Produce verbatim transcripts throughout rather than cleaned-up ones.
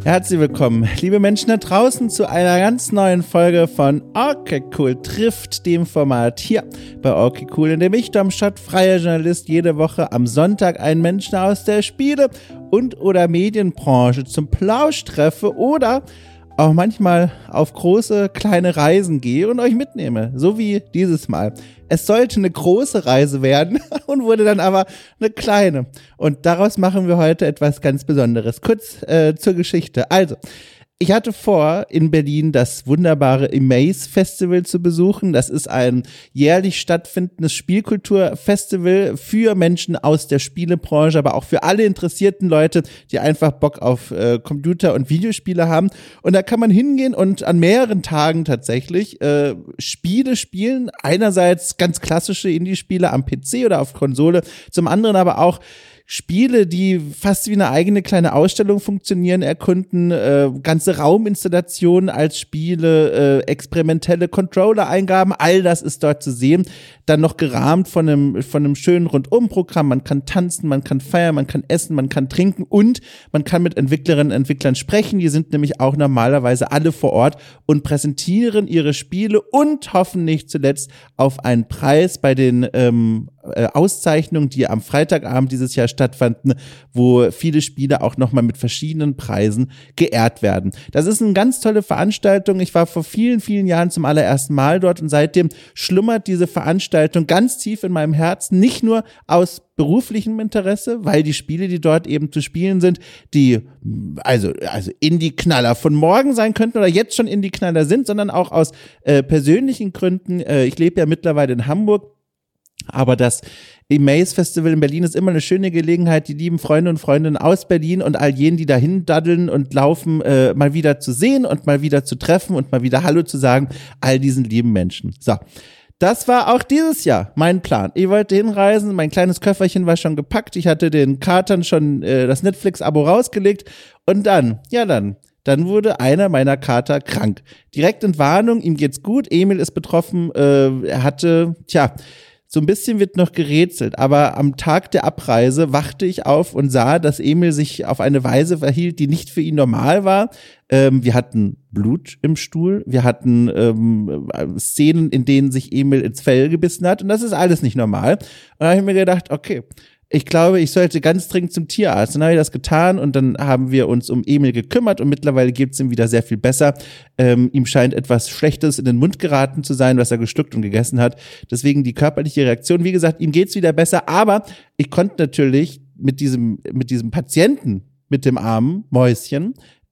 Herzlich willkommen, liebe Menschen da draußen, zu einer ganz neuen Folge von Okay Cool trifft, dem Format hier bei Okay Cool, in dem ich, Domschott, freier Journalist, jede Woche am Sonntag einen Menschen aus der Spiele- und oder Medienbranche zum Plausch treffe oder auch manchmal auf große, kleine Reisen gehe und euch mitnehme, so wie dieses Mal. Es sollte eine große Reise werden und wurde dann aber eine kleine. Und daraus machen wir heute etwas ganz Besonderes. Kurz äh, zur Geschichte. Also, ich hatte vor, in Berlin das wunderbare Amaze Festival zu besuchen. Das ist ein jährlich stattfindendes Spielkulturfestival für Menschen aus der Spielebranche, aber auch für alle interessierten Leute, die einfach Bock auf äh, Computer- und Videospiele haben. Und da kann man hingehen und an mehreren Tagen tatsächlich äh, Spiele spielen. Einerseits ganz klassische Indie-Spiele am P C oder auf Konsole, zum anderen aber auch Spiele, die fast wie eine eigene kleine Ausstellung funktionieren, erkunden, äh, ganze Rauminstallationen als Spiele, äh, experimentelle Controller-Eingaben, all das ist dort zu sehen. Dann noch gerahmt von einem, von einem schönen Rundumprogramm. Man kann tanzen, man kann feiern, man kann essen, man kann trinken und man kann mit Entwicklerinnen und Entwicklern sprechen. Die sind nämlich auch normalerweise alle vor Ort und präsentieren ihre Spiele und hoffen nicht zuletzt auf einen Preis bei den ähm, Auszeichnungen, die am Freitagabend dieses Jahr stattfanden, wo viele Spiele auch nochmal mit verschiedenen Preisen geehrt werden. Das ist eine ganz tolle Veranstaltung. Ich war vor vielen, vielen Jahren zum allerersten Mal dort und seitdem schlummert diese Veranstaltung ganz tief in meinem Herzen, nicht nur aus beruflichem Interesse, weil die Spiele, die dort eben zu spielen sind, die also also Indie-Knaller von morgen sein könnten oder jetzt schon Indie-Knaller sind, sondern auch aus äh, persönlichen Gründen. Äh, ich lebe ja mittlerweile in Hamburg. Aber das Amaze Festival in Berlin ist immer eine schöne Gelegenheit, die lieben Freunde und Freundinnen aus Berlin und all jenen, die dahin daddeln und laufen, äh, mal wieder zu sehen und mal wieder zu treffen und mal wieder Hallo zu sagen, all diesen lieben Menschen. So, das war auch dieses Jahr mein Plan. Ich wollte hinreisen, mein kleines Köfferchen war schon gepackt, ich hatte den Katern schon äh, das Netflix-Abo rausgelegt und dann, ja dann, Dann wurde einer meiner Kater krank. Direkt in Warnung, ihm geht's gut, Emil ist betroffen, äh, er hatte, tja, so ein bisschen wird noch gerätselt, aber am Tag der Abreise wachte ich auf und sah, dass Emil sich auf eine Weise verhielt, die nicht für ihn normal war. Ähm, wir hatten Blut im Stuhl, wir hatten ähm, Szenen, in denen sich Emil ins Fell gebissen hat und das ist alles nicht normal. Und da habe ich mir gedacht, okay, ich glaube, ich sollte ganz dringend zum Tierarzt. Dann habe ich das getan und dann haben wir uns um Emil gekümmert und mittlerweile geht es ihm wieder sehr viel besser. Ähm, ihm scheint etwas Schlechtes in den Mund geraten zu sein, was er geschluckt und gegessen hat. Deswegen die körperliche Reaktion. Wie gesagt, ihm geht's wieder besser, aber ich konnte natürlich mit diesem, mit diesem Patienten, mit dem armen Mäuschen,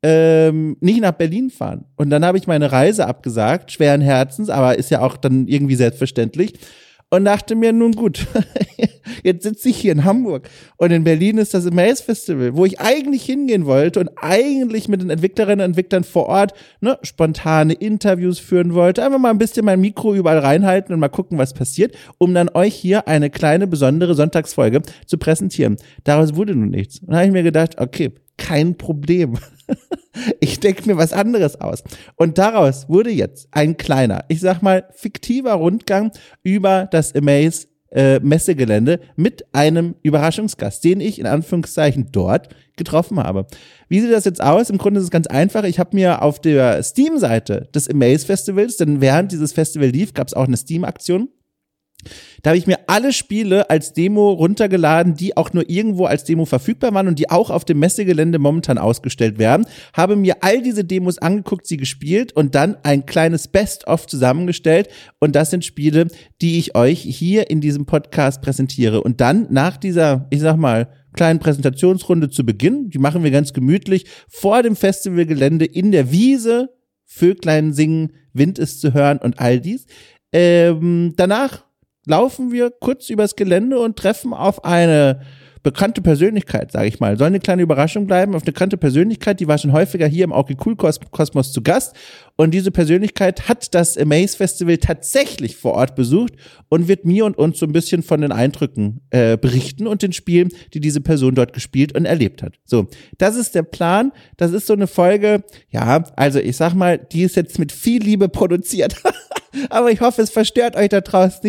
ähm, nicht nach Berlin fahren. Und dann habe ich meine Reise abgesagt, schweren Herzens, aber ist ja auch dann irgendwie selbstverständlich. Und dachte mir, nun gut, jetzt sitze ich hier in Hamburg und in Berlin ist das Amaze Festival, wo ich eigentlich hingehen wollte und eigentlich mit den Entwicklerinnen und Entwicklern vor Ort ne, spontane Interviews führen wollte, einfach mal ein bisschen mein Mikro überall reinhalten und mal gucken, was passiert, um dann euch hier eine kleine, besondere Sonntagsfolge zu präsentieren. Daraus wurde nun nichts. Und da habe ich mir gedacht, okay, kein Problem. Ich denke mir was anderes aus. Und daraus wurde jetzt ein kleiner, ich sag mal, fiktiver Rundgang über das Amaze äh, Messegelände mit einem Überraschungsgast, den ich in Anführungszeichen dort getroffen habe. Wie sieht das jetzt aus? Im Grunde ist es ganz einfach. Ich habe mir auf der Steam-Seite des Amaze Festivals, denn während dieses Festival lief, gab es auch eine Steam-Aktion. Da habe ich mir alle Spiele als Demo runtergeladen, die auch nur irgendwo als Demo verfügbar waren und die auch auf dem Messegelände momentan ausgestellt werden. Habe mir all diese Demos angeguckt, sie gespielt und dann ein kleines Best-of zusammengestellt. Und das sind Spiele, die ich euch hier in diesem Podcast präsentiere. Und dann nach dieser, ich sag mal, kleinen Präsentationsrunde zu Beginn, die machen wir ganz gemütlich, vor dem Festivalgelände in der Wiese, Vöglein singen, Wind ist zu hören und all dies. Ähm, danach laufen wir kurz übers Gelände und treffen auf eine bekannte Persönlichkeit, sage ich mal. Soll eine kleine Überraschung bleiben, auf eine bekannte Persönlichkeit, die war schon häufiger hier im Okay Cool Kosmos zu Gast und diese Persönlichkeit hat das Amaze Festival tatsächlich vor Ort besucht und wird mir und uns so ein bisschen von den Eindrücken äh, berichten und den Spielen, die diese Person dort gespielt und erlebt hat. So, das ist der Plan, das ist so eine Folge, ja, also ich sag mal, die ist jetzt mit viel Liebe produziert, aber ich hoffe, es verstört euch da draußen nicht.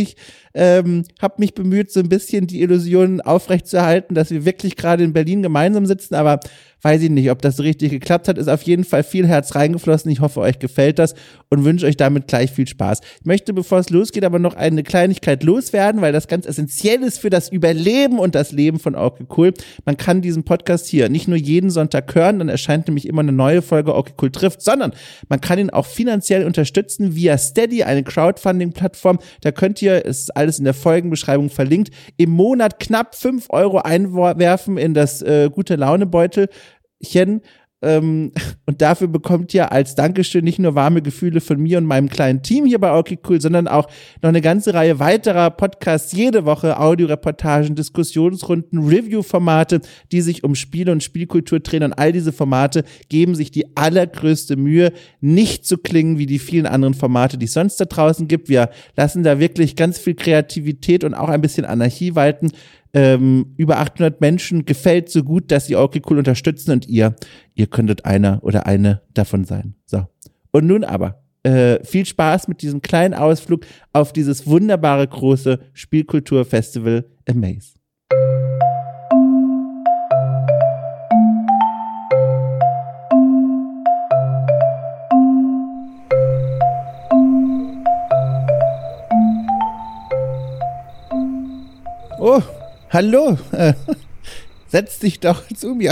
Ähm, hab mich bemüht, so ein bisschen die Illusion aufrechtzuerhalten, dass wir wirklich gerade in Berlin gemeinsam sitzen, aber weiß ich nicht, ob das so richtig geklappt hat. Ist auf jeden Fall viel Herz reingeflossen. Ich hoffe, euch gefällt das und wünsche euch damit gleich viel Spaß. Ich möchte, bevor es losgeht, aber noch eine Kleinigkeit loswerden, weil das ganz essentiell ist für das Überleben und das Leben von Okay Cool. Man kann diesen Podcast hier nicht nur jeden Sonntag hören, dann erscheint nämlich immer eine neue Folge Okay Cool trifft, sondern man kann ihn auch finanziell unterstützen via Steady, eine Crowdfunding-Plattform. Da könnt ihr, es ist alles in der Folgenbeschreibung verlinkt, im Monat knapp fünf Euro einwerfen in das äh, Gute-Laune-Beutel. Ähm, und dafür bekommt ihr als Dankeschön nicht nur warme Gefühle von mir und meinem kleinen Team hier bei Okay Cool, sondern auch noch eine ganze Reihe weiterer Podcasts jede Woche, Audioreportagen, Diskussionsrunden, Review-Formate, die sich um Spiele und Spielkultur drehen. Und all diese Formate geben sich die allergrößte Mühe, nicht zu klingen wie die vielen anderen Formate, die es sonst da draußen gibt. Wir lassen da wirklich ganz viel Kreativität und auch ein bisschen Anarchie walten. Ähm, über achthundert Menschen gefällt so gut, dass sie Okay Cool unterstützen und ihr, ihr könntet einer oder eine davon sein. So. Und nun aber, äh, viel Spaß mit diesem kleinen Ausflug auf dieses wunderbare große Spielkulturfestival Amaze. Oh, hallo, äh, setz dich doch zu mir.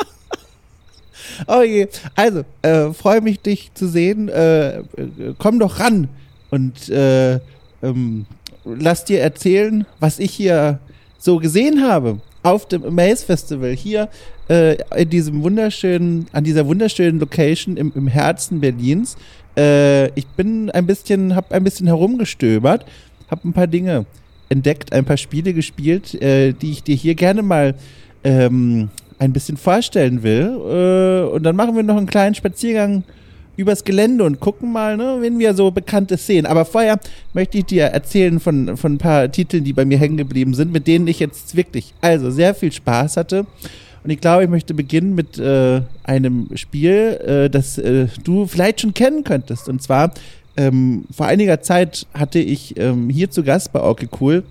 Oh je, also, äh, freue mich, dich zu sehen. Äh, äh, komm doch ran und äh, ähm, lass dir erzählen, was ich hier so gesehen habe auf dem Amaze Festival hier äh, in diesem wunderschönen, an dieser wunderschönen Location im, im Herzen Berlins. Äh, ich bin ein bisschen, hab ein bisschen herumgestöbert, hab ein paar Dinge entdeckt, ein paar Spiele gespielt, äh, die ich dir hier gerne mal ähm, ein bisschen vorstellen will. Äh, und dann machen wir noch einen kleinen Spaziergang übers Gelände und gucken mal, ne, wen wir so Bekanntes sehen. Aber vorher möchte ich dir erzählen von, von ein paar Titeln, die bei mir hängen geblieben sind, mit denen ich jetzt wirklich also sehr viel Spaß hatte. Und ich glaube, ich möchte beginnen mit äh, einem Spiel, äh, das äh, du vielleicht schon kennen könntest. Und zwar Ähm, vor einiger Zeit hatte ich ähm, hier zu Gast bei Okay Cool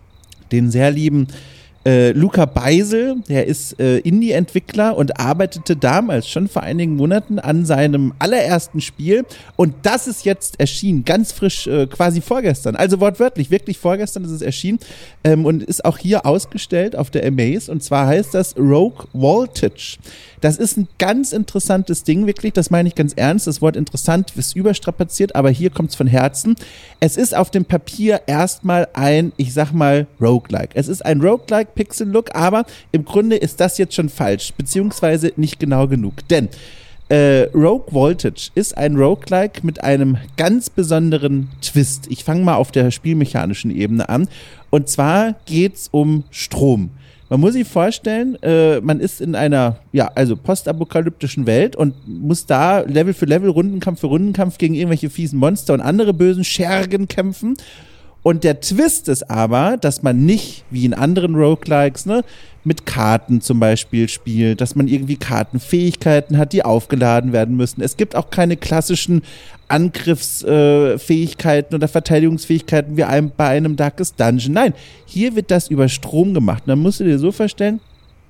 den sehr lieben äh, Luca Beisel, der ist äh, Indie-Entwickler und arbeitete damals schon vor einigen Monaten an seinem allerersten Spiel und das ist jetzt erschienen, ganz frisch, äh, quasi vorgestern, also wortwörtlich, wirklich vorgestern ist es erschienen ähm, und ist auch hier ausgestellt auf der Amaze und zwar heißt das Rogue Voltage. Das ist ein ganz interessantes Ding, wirklich, das meine ich ganz ernst. Das Wort interessant ist überstrapaziert, aber hier kommt es von Herzen. Es ist auf dem Papier erstmal ein, ich sag mal, Roguelike. Es ist ein Roguelike Pixel-Look, aber im Grunde ist das jetzt schon falsch, beziehungsweise nicht genau genug. Denn äh, Rogue Voltage ist ein Roguelike mit einem ganz besonderen Twist. Ich fange mal auf der spielmechanischen Ebene an. Und zwar geht's um Strom. Man muss sich vorstellen, äh, man ist in einer, ja, also postapokalyptischen Welt und muss da Level für Level, Rundenkampf für Rundenkampf gegen irgendwelche fiesen Monster und andere bösen Schergen kämpfen. Und der Twist ist aber, dass man nicht, wie in anderen Roguelikes, ne, mit Karten zum Beispiel spielt, dass man irgendwie Kartenfähigkeiten hat, die aufgeladen werden müssen. Es gibt auch keine klassischen Angriffsfähigkeiten äh, oder Verteidigungsfähigkeiten wie einem, bei einem Darkest Dungeon. Nein, hier wird das über Strom gemacht. Und dann musst du dir so vorstellen,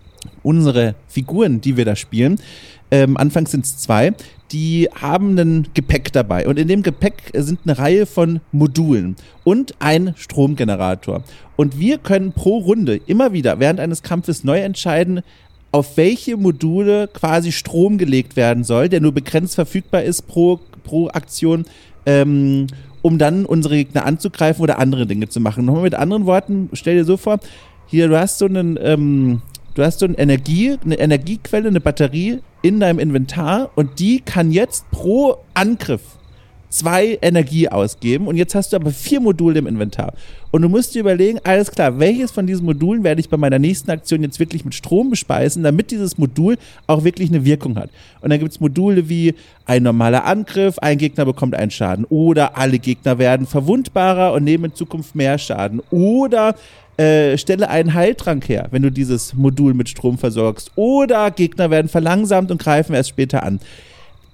unsere Figuren, die wir da spielen, ähm, anfangs sind es zwei, die haben ein Gepäck dabei. Und in dem Gepäck sind eine Reihe von Modulen und ein Stromgenerator. Und wir können pro Runde immer wieder während eines Kampfes neu entscheiden, auf welche Module quasi Strom gelegt werden soll, der nur begrenzt verfügbar ist pro, pro Aktion, ähm, um dann unsere Gegner anzugreifen oder andere Dinge zu machen. Nochmal mit anderen Worten, stell dir so vor, hier, du hast so einen, ähm, du hast so eine Energie, eine Energiequelle, eine Batterie in deinem Inventar und die kann jetzt pro Angriff zwei Energie ausgeben und jetzt hast du aber vier Module im Inventar. Und du musst dir überlegen, alles klar, welches von diesen Modulen werde ich bei meiner nächsten Aktion jetzt wirklich mit Strom bespeisen, damit dieses Modul auch wirklich eine Wirkung hat. Und dann gibt es Module wie ein normaler Angriff, ein Gegner bekommt einen Schaden oder alle Gegner werden verwundbarer und nehmen in Zukunft mehr Schaden oder Äh, stelle einen Heiltrank her, wenn du dieses Modul mit Strom versorgst. Oder Gegner werden verlangsamt und greifen erst später an.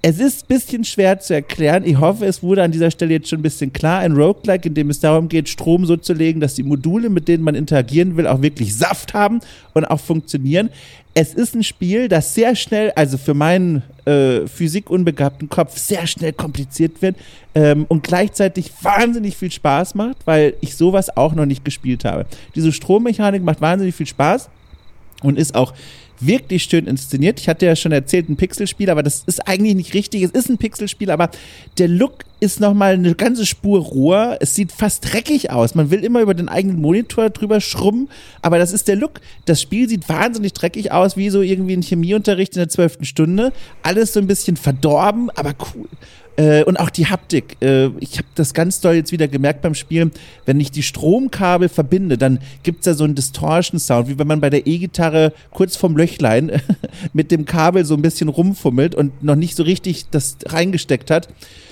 Es ist ein bisschen schwer zu erklären. Ich hoffe, es wurde an dieser Stelle jetzt schon ein bisschen klar. Ein Roguelike, in dem es darum geht, Strom so zu legen, dass die Module, mit denen man interagieren will, auch wirklich Saft haben und auch funktionieren. Es ist ein Spiel, das sehr schnell, also für meinen äh, physikunbegabten Kopf, sehr schnell kompliziert wird ähm, und gleichzeitig wahnsinnig viel Spaß macht, weil ich sowas auch noch nicht gespielt habe. Diese Strommechanik macht wahnsinnig viel Spaß und ist auch wirklich schön inszeniert. Ich hatte ja schon erzählt, ein Pixelspiel, aber das ist eigentlich nicht richtig. Es ist ein Pixelspiel, aber der Look ist nochmal eine ganze Spur roher. Es sieht fast dreckig aus. Man will immer über den eigenen Monitor drüber schrubben, aber das ist der Look. Das Spiel sieht wahnsinnig dreckig aus, wie so irgendwie ein Chemieunterricht in der zwölften Stunde. Alles so ein bisschen verdorben, aber cool. Äh, und auch die Haptik. Äh, ich habe das ganz doll jetzt wieder gemerkt beim Spielen. Wenn ich die Stromkabel verbinde, dann gibt's da so einen Distortion-Sound, wie wenn man bei der E-Gitarre kurz vorm Löchlein mit dem Kabel so ein bisschen rumfummelt und noch nicht so richtig das reingesteckt hat.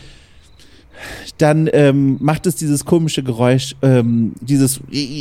Dann ähm, macht es dieses komische Geräusch, ähm, dieses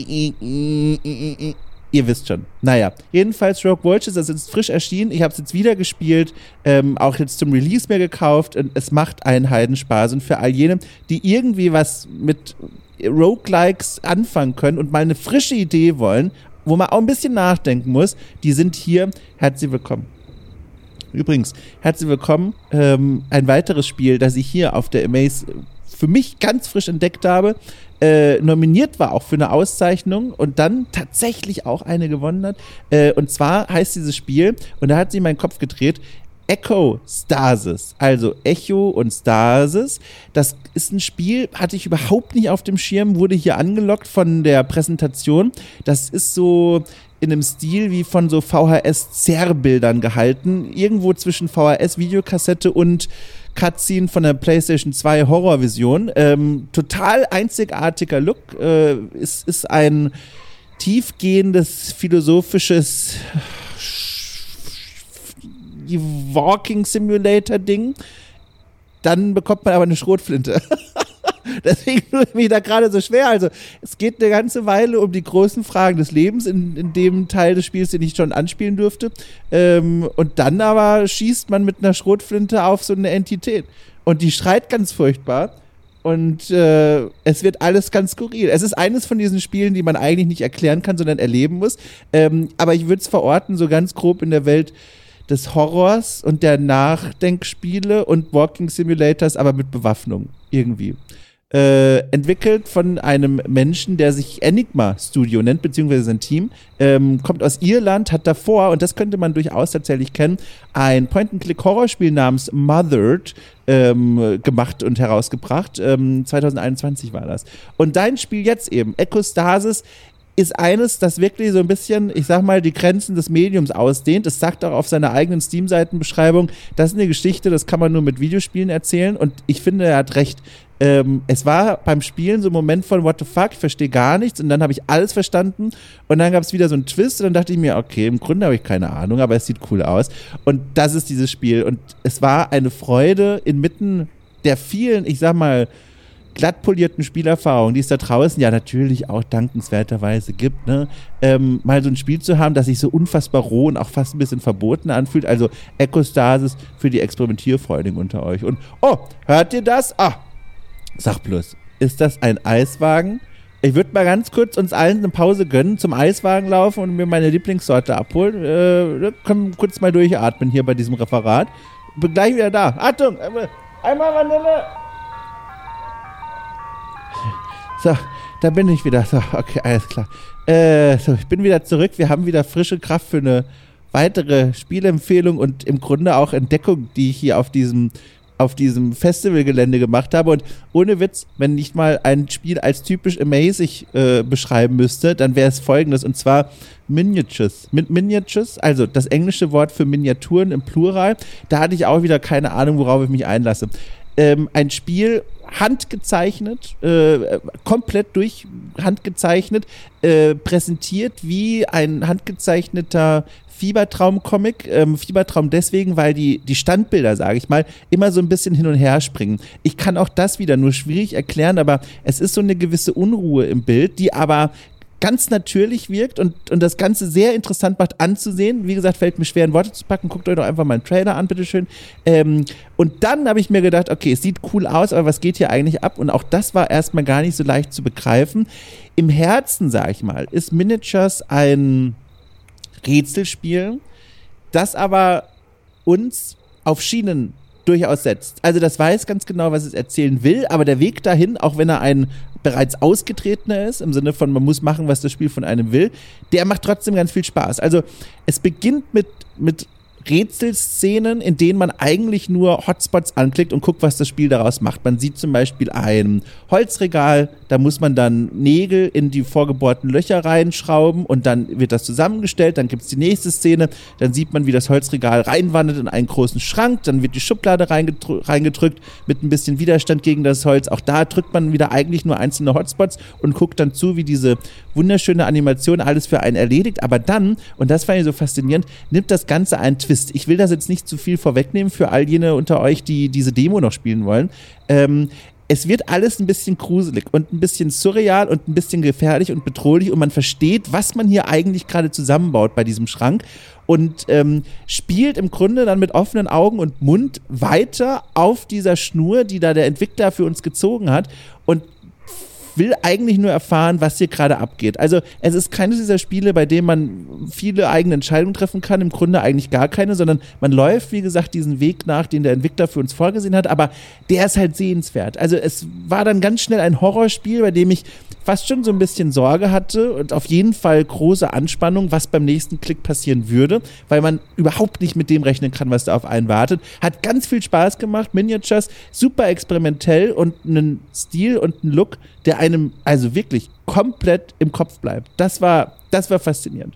ihr wisst schon. Naja, jedenfalls Rogue Vultures, das ist frisch erschienen. Ich habe es jetzt wieder gespielt, ähm, auch jetzt zum Release mir gekauft und es macht einen Heidenspaß. Und für all jene, die irgendwie was mit Roguelikes anfangen können und mal eine frische Idee wollen, wo man auch ein bisschen nachdenken muss, die sind hier. Herzlich willkommen. Übrigens, herzlich willkommen. Ähm, ein weiteres Spiel, das ich hier auf der Amaze für mich ganz frisch entdeckt habe, äh, nominiert war auch für eine Auszeichnung und dann tatsächlich auch eine gewonnen hat. Äh, und zwar heißt dieses Spiel, und da hat sich mein Kopf gedreht, Echo Stasis, also Echo und Stasis. Das ist ein Spiel, hatte ich überhaupt nicht auf dem Schirm, wurde hier angelockt von der Präsentation. Das ist so in einem Stil wie von so V H S-Zerrbildern gehalten. Irgendwo zwischen V H S-Videokassette und Cutscene von der PlayStation zwei Horrorvision. Ähm, total einzigartiger Look. Äh, ist, ist ein tiefgehendes, philosophisches Walking Simulator Ding. Dann bekommt man aber eine Schrotflinte. Deswegen tue ich mich da gerade so schwer. Also es geht eine ganze Weile um die großen Fragen des Lebens in, in dem Teil des Spiels, den ich schon anspielen durfte. Ähm, und dann aber schießt man mit einer Schrotflinte auf so eine Entität. Und die schreit ganz furchtbar. Und äh, es wird alles ganz skurril. Es ist eines von diesen Spielen, die man eigentlich nicht erklären kann, sondern erleben muss. Ähm, aber ich würde es verorten, so ganz grob in der Welt des Horrors und der Nachdenkspiele und Walking Simulators, aber mit Bewaffnung irgendwie. Äh, entwickelt von einem Menschen, der sich Enigma Studio nennt, beziehungsweise sein Team, ähm, kommt aus Irland, hat davor, und das könnte man durchaus tatsächlich kennen, ein Point-and-Click-Horrorspiel namens Mothered ähm, gemacht und herausgebracht. Ähm, zwanzig einundzwanzig war das. Und dein Spiel jetzt eben, Echo Stasis, ist eines, das wirklich so ein bisschen, ich sag mal, die Grenzen des Mediums ausdehnt. Es sagt auch auf seiner eigenen Steam-Seitenbeschreibung, das ist eine Geschichte, das kann man nur mit Videospielen erzählen, und ich finde, er hat recht. Ähm, es war beim Spielen so ein Moment von what the fuck, ich verstehe gar nichts, und dann habe ich alles verstanden und dann gab es wieder so einen Twist und dann dachte ich mir, okay, im Grunde habe ich keine Ahnung, aber es sieht cool aus, und das ist dieses Spiel, und es war eine Freude inmitten der vielen, ich sag mal, glatt polierten Spielerfahrungen, die es da draußen ja natürlich auch dankenswerterweise gibt, ne? ähm, mal so ein Spiel zu haben, das sich so unfassbar roh und auch fast ein bisschen verboten anfühlt, also Echo Stasis für die Experimentierfreudigen unter euch. Und oh, hört ihr das? Ah, sag bloß, ist das ein Eiswagen? Ich würde mal ganz kurz uns allen eine Pause gönnen, zum Eiswagen laufen und mir meine Lieblingssorte abholen. Äh, können kurz mal durchatmen hier bei diesem Referat. Bin gleich wieder da. Achtung, einmal, einmal Vanille. So, da bin ich wieder. So, okay, alles klar. Äh, so, ich bin wieder zurück. Wir haben wieder frische Kraft für eine weitere Spielempfehlung und im Grunde auch Entdeckung, die ich hier auf diesem auf diesem Festivalgelände gemacht habe. Und ohne Witz, wenn ich mal ein Spiel als typisch amazing äh, beschreiben müsste, dann wäre es folgendes, und zwar Miniatures. Mit Miniatures, also das englische Wort für Miniaturen im Plural, da hatte ich auch wieder keine Ahnung, worauf ich mich einlasse. Ähm, ein Spiel, handgezeichnet, äh, komplett durch handgezeichnet, äh, präsentiert wie ein handgezeichneter Fiebertraum-Comic. Ähm, Fiebertraum deswegen, weil die, die Standbilder, sage ich mal, immer so ein bisschen hin und her springen. Ich kann auch das wieder nur schwierig erklären, aber es ist so eine gewisse Unruhe im Bild, die aber ganz natürlich wirkt und, und das Ganze sehr interessant macht anzusehen. Wie gesagt, fällt mir schwer in Worte zu packen. Guckt euch doch einfach mal einen Trailer an, bitteschön. Ähm, und dann habe ich mir gedacht, okay, es sieht cool aus, aber was geht hier eigentlich ab? Und auch das war erstmal gar nicht so leicht zu begreifen. Im Herzen, sag ich mal, ist Miniatures ein Rätselspiel, das aber uns auf Schienen durchaus setzt. Also das weiß ganz genau, was es erzählen will, aber der Weg dahin, auch wenn er ein bereits ausgetretener ist, im Sinne von man muss machen, was das Spiel von einem will, der macht trotzdem ganz viel Spaß. Also es beginnt mit, mit Rätselszenen, in denen man eigentlich nur Hotspots anklickt und guckt, was das Spiel daraus macht. Man sieht zum Beispiel ein Holzregal, da muss man dann Nägel in die vorgebohrten Löcher reinschrauben und dann wird das zusammengestellt, dann gibt es die nächste Szene, dann sieht man, wie das Holzregal reinwandert in einen großen Schrank, dann wird die Schublade reingetr- reingedrückt mit ein bisschen Widerstand gegen das Holz. Auch da drückt man wieder eigentlich nur einzelne Hotspots und guckt dann zu, wie diese wunderschöne Animation alles für einen erledigt. Aber dann, und das fand ich so faszinierend, nimmt das Ganze einen Twist. Ich will das jetzt nicht zu viel vorwegnehmen für all jene unter euch, die diese Demo noch spielen wollen. Ähm, es wird alles ein bisschen gruselig und ein bisschen surreal und ein bisschen gefährlich und bedrohlich und man versteht, was man hier eigentlich gerade zusammenbaut bei diesem Schrank und ähm, spielt im Grunde dann mit offenen Augen und Mund weiter auf dieser Schnur, die da der Entwickler für uns gezogen hat und will eigentlich nur erfahren, was hier gerade abgeht. Also es ist keines dieser Spiele, bei denen man viele eigene Entscheidungen treffen kann, im Grunde eigentlich gar keine, sondern man läuft, wie gesagt, diesen Weg nach, den der Entwickler für uns vorgesehen hat, aber der ist halt sehenswert. Also es war dann ganz schnell ein Horrorspiel, bei dem ich fast schon so ein bisschen Sorge hatte und auf jeden Fall große Anspannung, was beim nächsten Klick passieren würde, weil man überhaupt nicht mit dem rechnen kann, was da auf einen wartet. Hat ganz viel Spaß gemacht, Miniatures, super experimentell und einen Stil und einen Look, der einem also wirklich komplett im Kopf bleibt. Das war, das war faszinierend.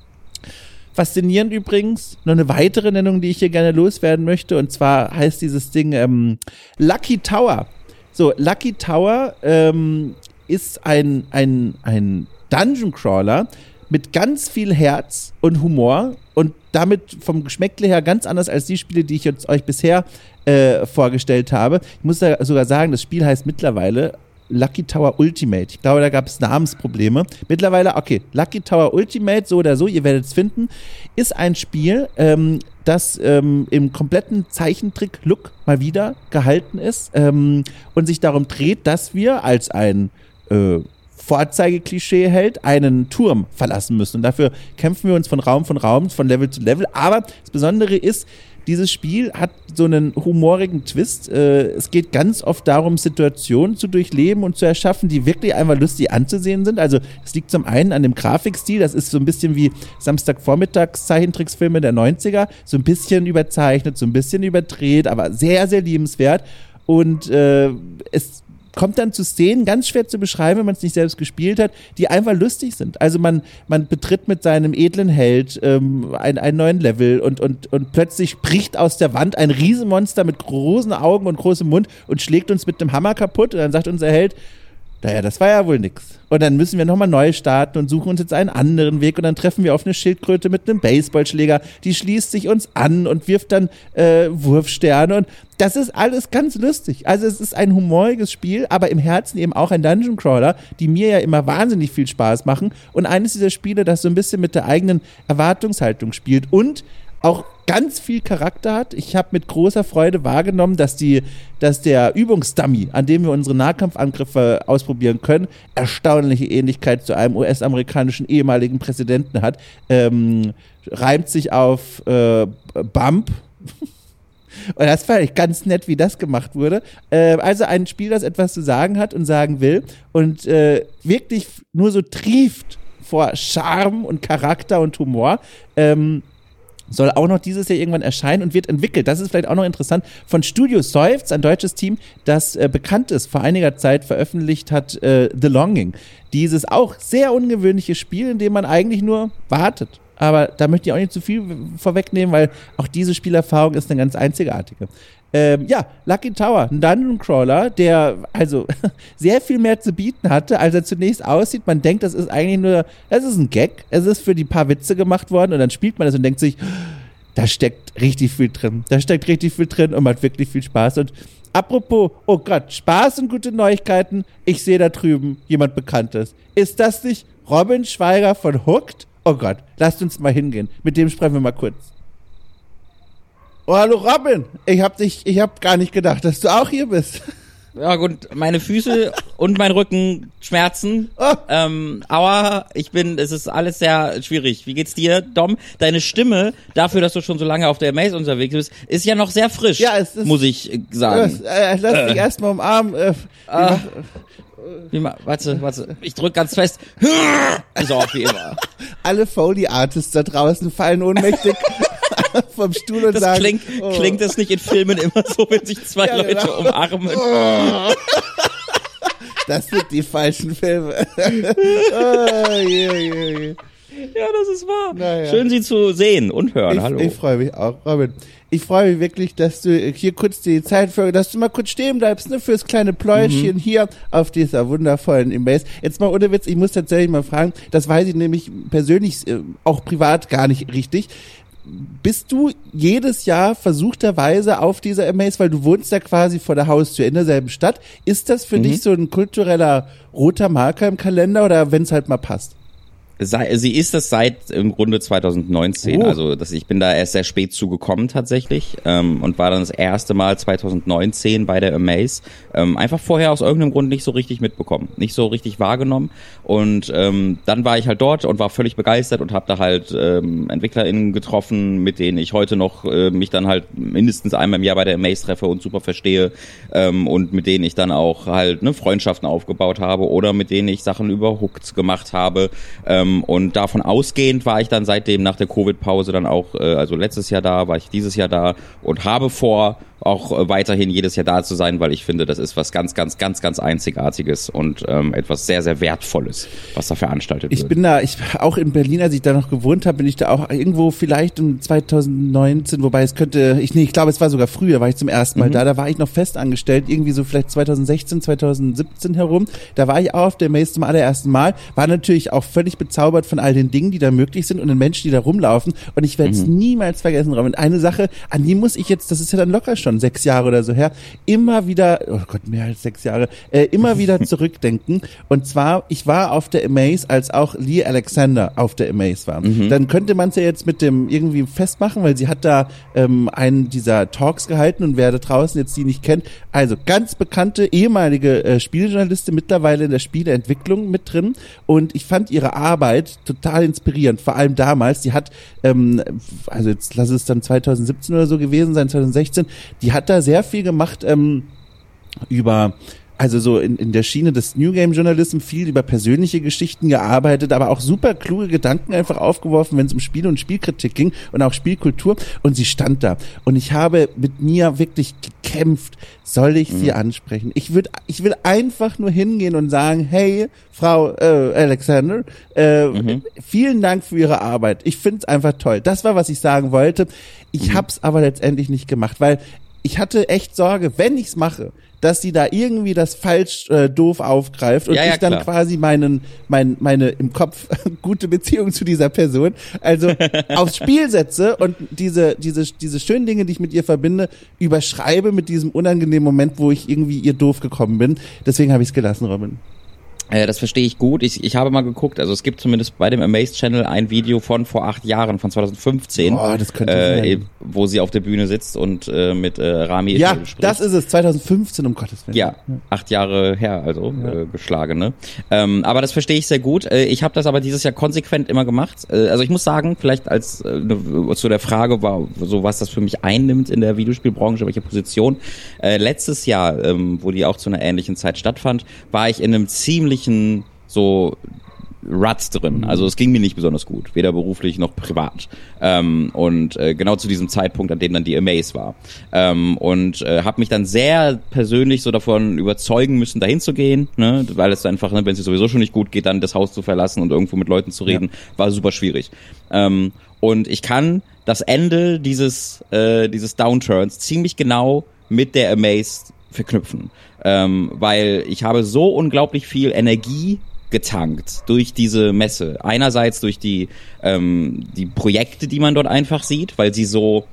Faszinierend übrigens, noch eine weitere Nennung, die ich hier gerne loswerden möchte, und zwar heißt dieses Ding ähm, Lucky Tower. So, Lucky Tower ähm, ist ein, ein, ein Dungeon Crawler mit ganz viel Herz und Humor und damit vom Geschmäckle her ganz anders als die Spiele, die ich jetzt euch bisher äh, vorgestellt habe. Ich muss da sogar sagen, das Spiel heißt mittlerweile Lucky Tower Ultimate. Ich glaube, da gab es Namensprobleme. Mittlerweile, okay, Lucky Tower Ultimate, so oder so, ihr werdet es finden, ist ein Spiel, ähm, das ähm, im kompletten Zeichentrick-Look mal wieder gehalten ist ähm, und sich darum dreht, dass wir als ein äh, Vorzeigeklischee hält, einen Turm verlassen müssen. Und dafür kämpfen wir uns von Raum von Raum, von Level zu Level. Aber das Besondere ist, dieses Spiel hat so einen humorigen Twist. Äh, es geht ganz oft darum, Situationen zu durchleben und zu erschaffen, die wirklich einmal lustig anzusehen sind. Also es liegt zum einen an dem Grafikstil, das ist so ein bisschen wie Samstagvormittags-Zeichentricksfilme der neunziger, so ein bisschen überzeichnet, so ein bisschen überdreht, aber sehr, sehr liebenswert. Und äh, es kommt dann zu Szenen, ganz schwer zu beschreiben, wenn man es nicht selbst gespielt hat, die einfach lustig sind. Also man, man betritt mit seinem edlen Held ähm, ein, einen neuen Level und, und, und plötzlich bricht aus der Wand ein Riesenmonster mit großen Augen und großem Mund und schlägt uns mit dem Hammer kaputt und dann sagt unser Held, naja, das war ja wohl nix. Und dann müssen wir nochmal neu starten und suchen uns jetzt einen anderen Weg und dann treffen wir auf eine Schildkröte mit einem Baseballschläger, die schließt sich uns an und wirft dann äh, Wurfsterne und das ist alles ganz lustig. Also es ist ein humoriges Spiel, aber im Herzen eben auch ein Dungeon Crawler, die mir ja immer wahnsinnig viel Spaß machen und eines dieser Spiele, das so ein bisschen mit der eigenen Erwartungshaltung spielt und auch ganz viel Charakter hat. Ich habe mit großer Freude wahrgenommen, dass, die, dass der Übungsdummy, an dem wir unsere Nahkampfangriffe ausprobieren können, erstaunliche Ähnlichkeit zu einem U S-amerikanischen ehemaligen Präsidenten hat. Ähm, reimt sich auf äh, Bump. Und das fand ich ganz nett, wie das gemacht wurde. Äh, also ein Spiel, das etwas zu sagen hat und sagen will und äh, wirklich nur so trieft vor Charme und Charakter und Humor. Ähm, soll auch noch dieses Jahr irgendwann erscheinen und wird entwickelt. Das ist vielleicht auch noch interessant. Von Studio Seufz, ein deutsches Team, das äh, bekannt ist, vor einiger Zeit veröffentlicht hat äh, The Longing. Dieses auch sehr ungewöhnliche Spiel, in dem man eigentlich nur wartet. Aber da möchte ich auch nicht zu viel vorwegnehmen, weil auch diese Spielerfahrung ist eine ganz einzigartige. Ähm, ja, Lucky Tower, ein Dungeon Crawler, der also sehr viel mehr zu bieten hatte, als er zunächst aussieht. Man denkt, das ist eigentlich nur, es ist ein Gag, es ist für die paar Witze gemacht worden und dann spielt man das und denkt sich, da steckt richtig viel drin, da steckt richtig viel drin und macht wirklich viel Spaß. Und apropos, oh Gott, Spaß und gute Neuigkeiten, ich sehe da drüben jemand Bekanntes. Ist das nicht Robin Schweiger von Hooked. Oh Gott, lasst uns mal hingehen. Mit dem sprechen wir mal kurz. Oh, hallo Robin. Ich hab dich, ich hab gar nicht gedacht, dass du auch hier bist. Ja gut, meine Füße und mein Rücken schmerzen. Oh. Ähm, aua, ich bin, es ist alles sehr schwierig. Wie geht's dir, Dom? Deine Stimme, dafür, dass du schon so lange auf der Maze unterwegs bist, ist ja noch sehr frisch, ja, es ist, muss ich äh, sagen. Äh, lass äh. dich erstmal umarmen. Äh, äh, wie ma- warte, warte, ich drück ganz fest. So, wie immer. Alle Foley-Artists da draußen fallen ohnmächtig vom Stuhl und das sagen... Klingt, oh. klingt das nicht in Filmen immer so, wenn sich zwei ja, Leute genau. umarmen? Oh. Das sind die falschen Filme. Oh, yeah, yeah, yeah. Ja, das ist wahr. Naja. Schön, Sie zu sehen und hören. Ich, Hallo. Ich freue mich auch, Robin. Ich freue mich wirklich, dass du hier kurz die Zeit für, dass du mal kurz stehen bleibst, ne, fürs kleine Pläuschen mhm. hier auf dieser wundervollen Emails. Jetzt mal ohne Witz, ich muss tatsächlich mal fragen, das weiß ich nämlich persönlich, äh, auch privat gar nicht richtig. Bist du jedes Jahr versuchterweise auf dieser Emails, weil du wohnst ja quasi vor der Haustür in derselben Stadt. Ist das für mhm. dich so ein kultureller roter Marker im Kalender oder wenn es halt mal passt? Sie ist es seit im Grunde zwanzig neunzehn, oh. also das, ich bin da erst sehr spät zugekommen tatsächlich ähm, und war dann das erste Mal zwanzig neunzehn bei der Amaze. Ähm, einfach vorher aus irgendeinem Grund nicht so richtig mitbekommen, nicht so richtig wahrgenommen und ähm, dann war ich halt dort und war völlig begeistert und habe da halt ähm, EntwicklerInnen getroffen, mit denen ich heute noch äh, mich dann halt mindestens einmal im Jahr bei der Amaze treffe und super verstehe ähm, und mit denen ich dann auch halt ne, Freundschaften aufgebaut habe oder mit denen ich Sachen über Hooked gemacht habe. Ähm, Und davon ausgehend war ich dann seitdem nach der Covid-Pause dann auch, äh, also letztes Jahr da, war ich dieses Jahr da und habe vor, auch äh, weiterhin jedes Jahr da zu sein, weil ich finde, das ist was ganz, ganz, ganz, ganz Einzigartiges und ähm, etwas sehr, sehr Wertvolles, was da veranstaltet wird. Ich bin da, ich auch in Berlin, als ich da noch gewohnt habe, bin ich da auch irgendwo vielleicht um zwanzig neunzehn, wobei es könnte, ich nee, ich glaube, es war sogar früher, war ich zum ersten Mal mhm. da, da war ich noch fest angestellt, irgendwie so vielleicht zwanzig sechzehn, zwanzig siebzehn herum, da war ich auch auf der Maze zum allerersten Mal, war natürlich auch völlig bezaubert von all den Dingen, die da möglich sind und den Menschen, die da rumlaufen und ich werde es mhm. niemals vergessen, Robin. Eine Sache, an die muss ich jetzt, das ist ja dann locker schon sechs Jahre oder so her, immer wieder, oh Gott, mehr als sechs Jahre, äh, immer wieder zurückdenken. Und zwar, ich war auf der Amaze, als auch Lee Alexander auf der Amaze war. Mhm. Dann könnte man es ja jetzt mit dem irgendwie festmachen, weil sie hat da ähm, einen dieser Talks gehalten und wer da draußen jetzt die nicht kennt, also ganz bekannte ehemalige äh, Spielejournalistin, mittlerweile in der Spieleentwicklung mit drin und ich fand ihre Arbeit total inspirierend, vor allem damals, die hat, ähm, also jetzt lass es dann zwanzig siebzehn oder so gewesen sein, zwanzig sechzehn, die hat da sehr viel gemacht ähm, über, also so in, in der Schiene des New Game Journalism viel über persönliche Geschichten gearbeitet, aber auch super kluge Gedanken einfach aufgeworfen, wenn es um Spiele und Spielkritik ging und auch Spielkultur und sie stand da und ich habe mit mir wirklich gekämpft, soll ich mhm. sie ansprechen? Ich würde, ich will einfach nur hingehen und sagen, hey, Frau äh, Alexander, äh, mhm. vielen Dank für Ihre Arbeit. Ich finde es einfach toll. Das war, was ich sagen wollte. Ich mhm. hab's aber letztendlich nicht gemacht, weil ich hatte echt Sorge, wenn ich's mache, dass sie da irgendwie das falsch äh, doof aufgreift und ja, ja, ich dann klar. quasi meinen mein meine im Kopf gute Beziehung zu dieser Person also aufs Spiel setze und diese diese diese schönen Dinge, die ich mit ihr verbinde, überschreibe mit diesem unangenehmen Moment, wo ich irgendwie ihr doof gekommen bin. Deswegen habe ich es gelassen, Robin. Äh, das verstehe ich gut. Ich, ich habe mal geguckt, also es gibt zumindest bei dem Amaze Channel ein Video von vor acht Jahren, von zwanzig fünfzehn, oh, das könnte äh, sein. wo sie auf der Bühne sitzt und äh, mit äh, Rami ja, spricht. Das ist es, zwanzig fünfzehn, um Gottes Willen. Ja, ja. acht Jahre her, also ja. äh, geschlagene. Ähm, aber das verstehe ich sehr gut. Äh, ich habe das aber dieses Jahr konsequent immer gemacht. Äh, also ich muss sagen, vielleicht als äh, ne, zu der Frage war, so was das für mich einnimmt in der Videospielbranche, welche Position. Äh, letztes Jahr, ähm, wo die auch zu einer ähnlichen Zeit stattfand, war ich in einem ziemlichen so Ruts drin. Also es ging mir nicht besonders gut, weder beruflich noch privat. Ähm, und äh, genau zu diesem Zeitpunkt, an dem dann die Amaze war. Ähm, und äh, habe mich dann sehr persönlich so davon überzeugen müssen, dahin zu gehen, ne? Weil es einfach, ne, wenn es dir sowieso schon nicht gut geht, dann das Haus zu verlassen und irgendwo mit Leuten zu reden, ja. war super schwierig. Ähm, und ich kann das Ende dieses äh, dieses Downturns ziemlich genau mit der Amaze verknüpfen. Ähm, weil ich habe so unglaublich viel Energie getankt durch diese Messe. Einerseits durch die ähm, die Projekte, die man dort einfach sieht, weil sie so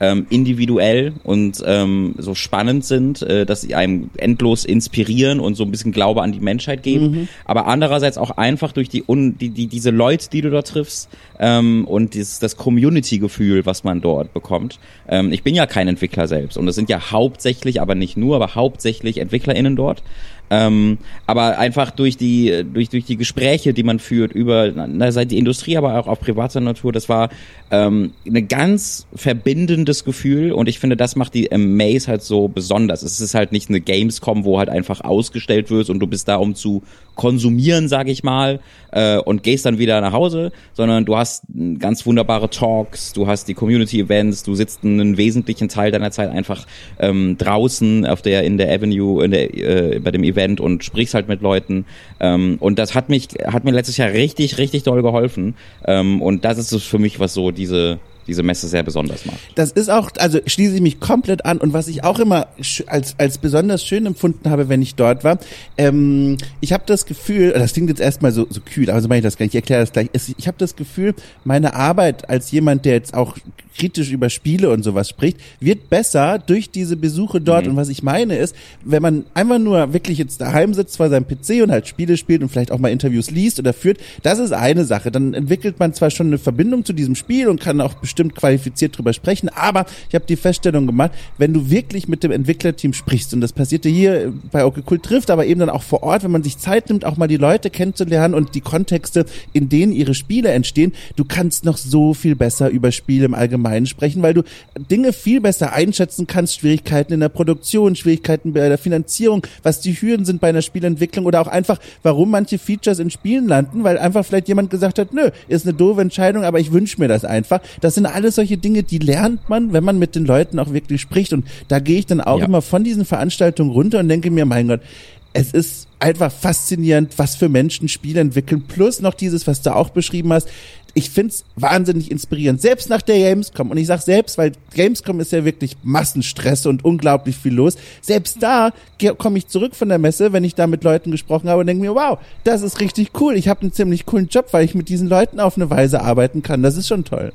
ähm, individuell und ähm, so spannend sind, äh, dass sie einem endlos inspirieren und so ein bisschen Glaube an die Menschheit geben, mhm. aber andererseits auch einfach durch die, un, die, die diese Leute, die du dort triffst ähm, und dieses, das Community-Gefühl, was man dort bekommt. Ähm, ich bin ja kein Entwickler selbst und es sind ja hauptsächlich, aber nicht nur, aber hauptsächlich EntwicklerInnen dort. Ähm, aber einfach durch die durch durch die Gespräche, die man führt über na, sei die Industrie, aber auch auf privater Natur, das war ähm, ein ganz verbindendes Gefühl und ich finde, das macht die Amaze halt so besonders. Es ist halt nicht eine Gamescom, wo halt einfach ausgestellt wird und du bist da, um zu konsumieren, sage ich mal, äh, und gehst dann wieder nach Hause, sondern du hast ganz wunderbare Talks, du hast die Community-Events, du sitzt einen wesentlichen Teil deiner Zeit einfach ähm, draußen auf der in der Avenue, in der äh, bei dem Event und sprichst halt mit Leuten ähm, und das hat mich hat mir letztes Jahr richtig richtig doll geholfen ähm, und das ist es für mich, was so diese diese Messe sehr besonders macht. Das ist auch, also schließe ich mich komplett an und was ich auch immer als als besonders schön empfunden habe, wenn ich dort war, ähm, ich habe das Gefühl, das klingt jetzt erstmal so so kühl, aber so meine ich das gar nicht, ich erkläre das gleich, ich habe das Gefühl, meine Arbeit als jemand, der jetzt auch kritisch über Spiele und sowas spricht, wird besser durch diese Besuche dort. Mhm. Und was ich meine ist, wenn man einfach nur wirklich jetzt daheim sitzt vor seinem P C und halt Spiele spielt und vielleicht auch mal Interviews liest oder führt, das ist eine Sache. Dann entwickelt man zwar schon eine Verbindung zu diesem Spiel und kann auch bestimmt qualifiziert drüber sprechen, aber ich habe die Feststellung gemacht, wenn du wirklich mit dem Entwicklerteam sprichst, und das passierte hier bei OkCool trifft, aber eben dann auch vor Ort, wenn man sich Zeit nimmt, auch mal die Leute kennenzulernen und die Kontexte, in denen ihre Spiele entstehen, du kannst noch so viel besser über Spiele im Allgemeinen sprechen, weil du Dinge viel besser einschätzen kannst, Schwierigkeiten in der Produktion, Schwierigkeiten bei der Finanzierung, was die Hürden sind bei einer Spielentwicklung oder auch einfach, warum manche Features in Spielen landen, weil einfach vielleicht jemand gesagt hat, nö, ist eine doofe Entscheidung, aber ich wünsche mir das einfach. Das sind alles solche Dinge, die lernt man, wenn man mit den Leuten auch wirklich spricht und da gehe ich dann auch ja. immer von diesen Veranstaltungen runter und denke mir, mein Gott, es ist einfach faszinierend, was für Menschen Spiele entwickeln, plus noch dieses, was du auch beschrieben hast. Ich find's wahnsinnig inspirierend, selbst nach der Gamescom. Und ich sag selbst, weil Gamescom ist ja wirklich Massenstress und unglaublich viel los. Selbst da komme ich zurück von der Messe, wenn ich da mit Leuten gesprochen habe und denke mir, wow, das ist richtig cool. Ich habe einen ziemlich coolen Job, weil ich mit diesen Leuten auf eine Weise arbeiten kann. Das ist schon toll.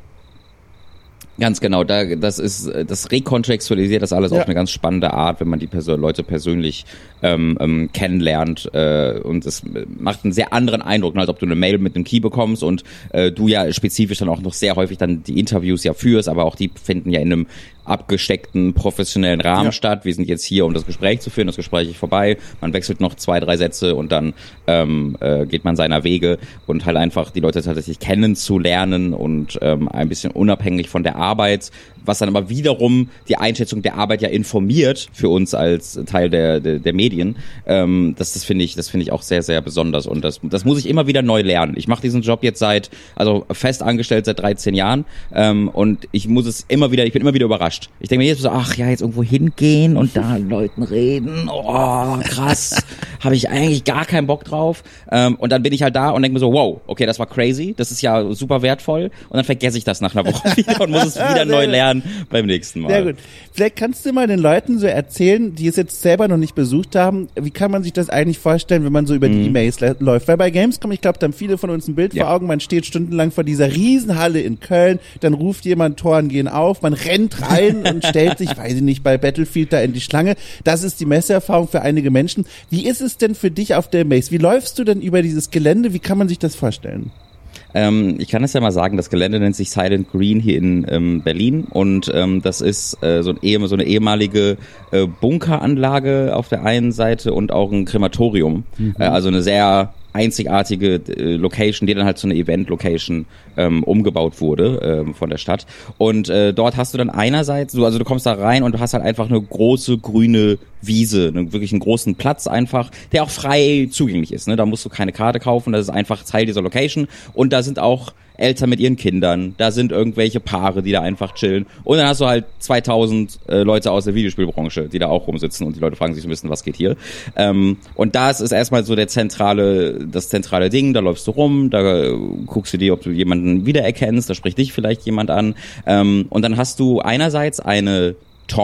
Ganz genau, da das ist das rekontextualisiert das alles ja. auf eine ganz spannende Art, wenn man die Person, Leute persönlich ähm, ähm, kennenlernt äh, und es macht einen sehr anderen Eindruck, als ob du eine Mail mit einem Key bekommst und äh, du ja spezifisch dann auch noch sehr häufig dann die Interviews ja führst, aber auch die finden ja in einem abgesteckten, professionellen Rahmen ja. statt. Wir sind jetzt hier, um das Gespräch zu führen. Das Gespräch ist vorbei. Man wechselt noch zwei, drei Sätze und dann ähm, äh, geht man seiner Wege und halt einfach die Leute tatsächlich kennenzulernen und ähm, ein bisschen unabhängig von der Arbeit, was dann aber wiederum die Einschätzung der Arbeit ja informiert für uns als Teil der der, der Medien. Ähm, das das finde ich, das finde ich auch sehr, sehr besonders und das das muss ich immer wieder neu lernen. Ich mache diesen Job jetzt seit, also fest angestellt seit dreizehn Jahren ähm, und ich muss es immer wieder, ich bin immer wieder überrascht. Ich denke mir jetzt so, ach ja, jetzt irgendwo hingehen und da Leuten reden, oh krass, habe ich eigentlich gar keinen Bock drauf. Ähm, und dann bin ich halt da und denke mir so, wow, okay, das war crazy, das ist ja super wertvoll und dann vergesse ich das nach einer Woche wieder und muss es wieder neu lernen beim nächsten Mal. Sehr gut. Vielleicht kannst du mal den Leuten so erzählen, die es jetzt selber noch nicht besucht haben, wie kann man sich das eigentlich vorstellen, wenn man so über die mhm. E-Mails le- läuft? Weil bei Gamescom, ich glaube, da haben viele von uns ein Bild ja. vor Augen, man steht stundenlang vor dieser Riesenhalle in Köln, dann ruft jemand, Toren gehen auf, man rennt rein und stellt sich, weiß ich nicht, bei Battlefield da in die Schlange. Das ist die Messeerfahrung für einige Menschen. Wie ist es denn für dich auf der Maze? Wie läufst du denn über dieses Gelände? Wie kann man sich das vorstellen? Ähm, ich kann es ja mal sagen, das Gelände nennt sich Silent Green hier in ähm, Berlin und ähm, das ist äh, so, ein ehem- so eine ehemalige äh, Bunkeranlage auf der einen Seite und auch ein Krematorium. Mhm. Äh, also eine sehr einzigartige äh, Location, die dann halt zu einer Event-Location ähm, umgebaut wurde ähm, von der Stadt. Und äh, dort hast du dann einerseits, du, also du kommst da rein und du hast halt einfach eine große grüne Wiese, einen, wirklich einen großen Platz einfach, der auch frei zugänglich ist. Ne? Da musst du keine Karte kaufen, das ist einfach Teil dieser Location. Und da sind auch Eltern mit ihren Kindern, da sind irgendwelche Paare, die da einfach chillen. Und dann hast du halt zweitausend äh, Leute aus der Videospielbranche, die da auch rumsitzen und die Leute fragen sich so ein bisschen, was geht hier? Ähm, und das ist erstmal so der zentrale, das zentrale Ding, da läufst du rum, da äh, guckst du dir, ob du jemanden wiedererkennst, da spricht dich vielleicht jemand an. Ähm, und dann hast du einerseits eine Talk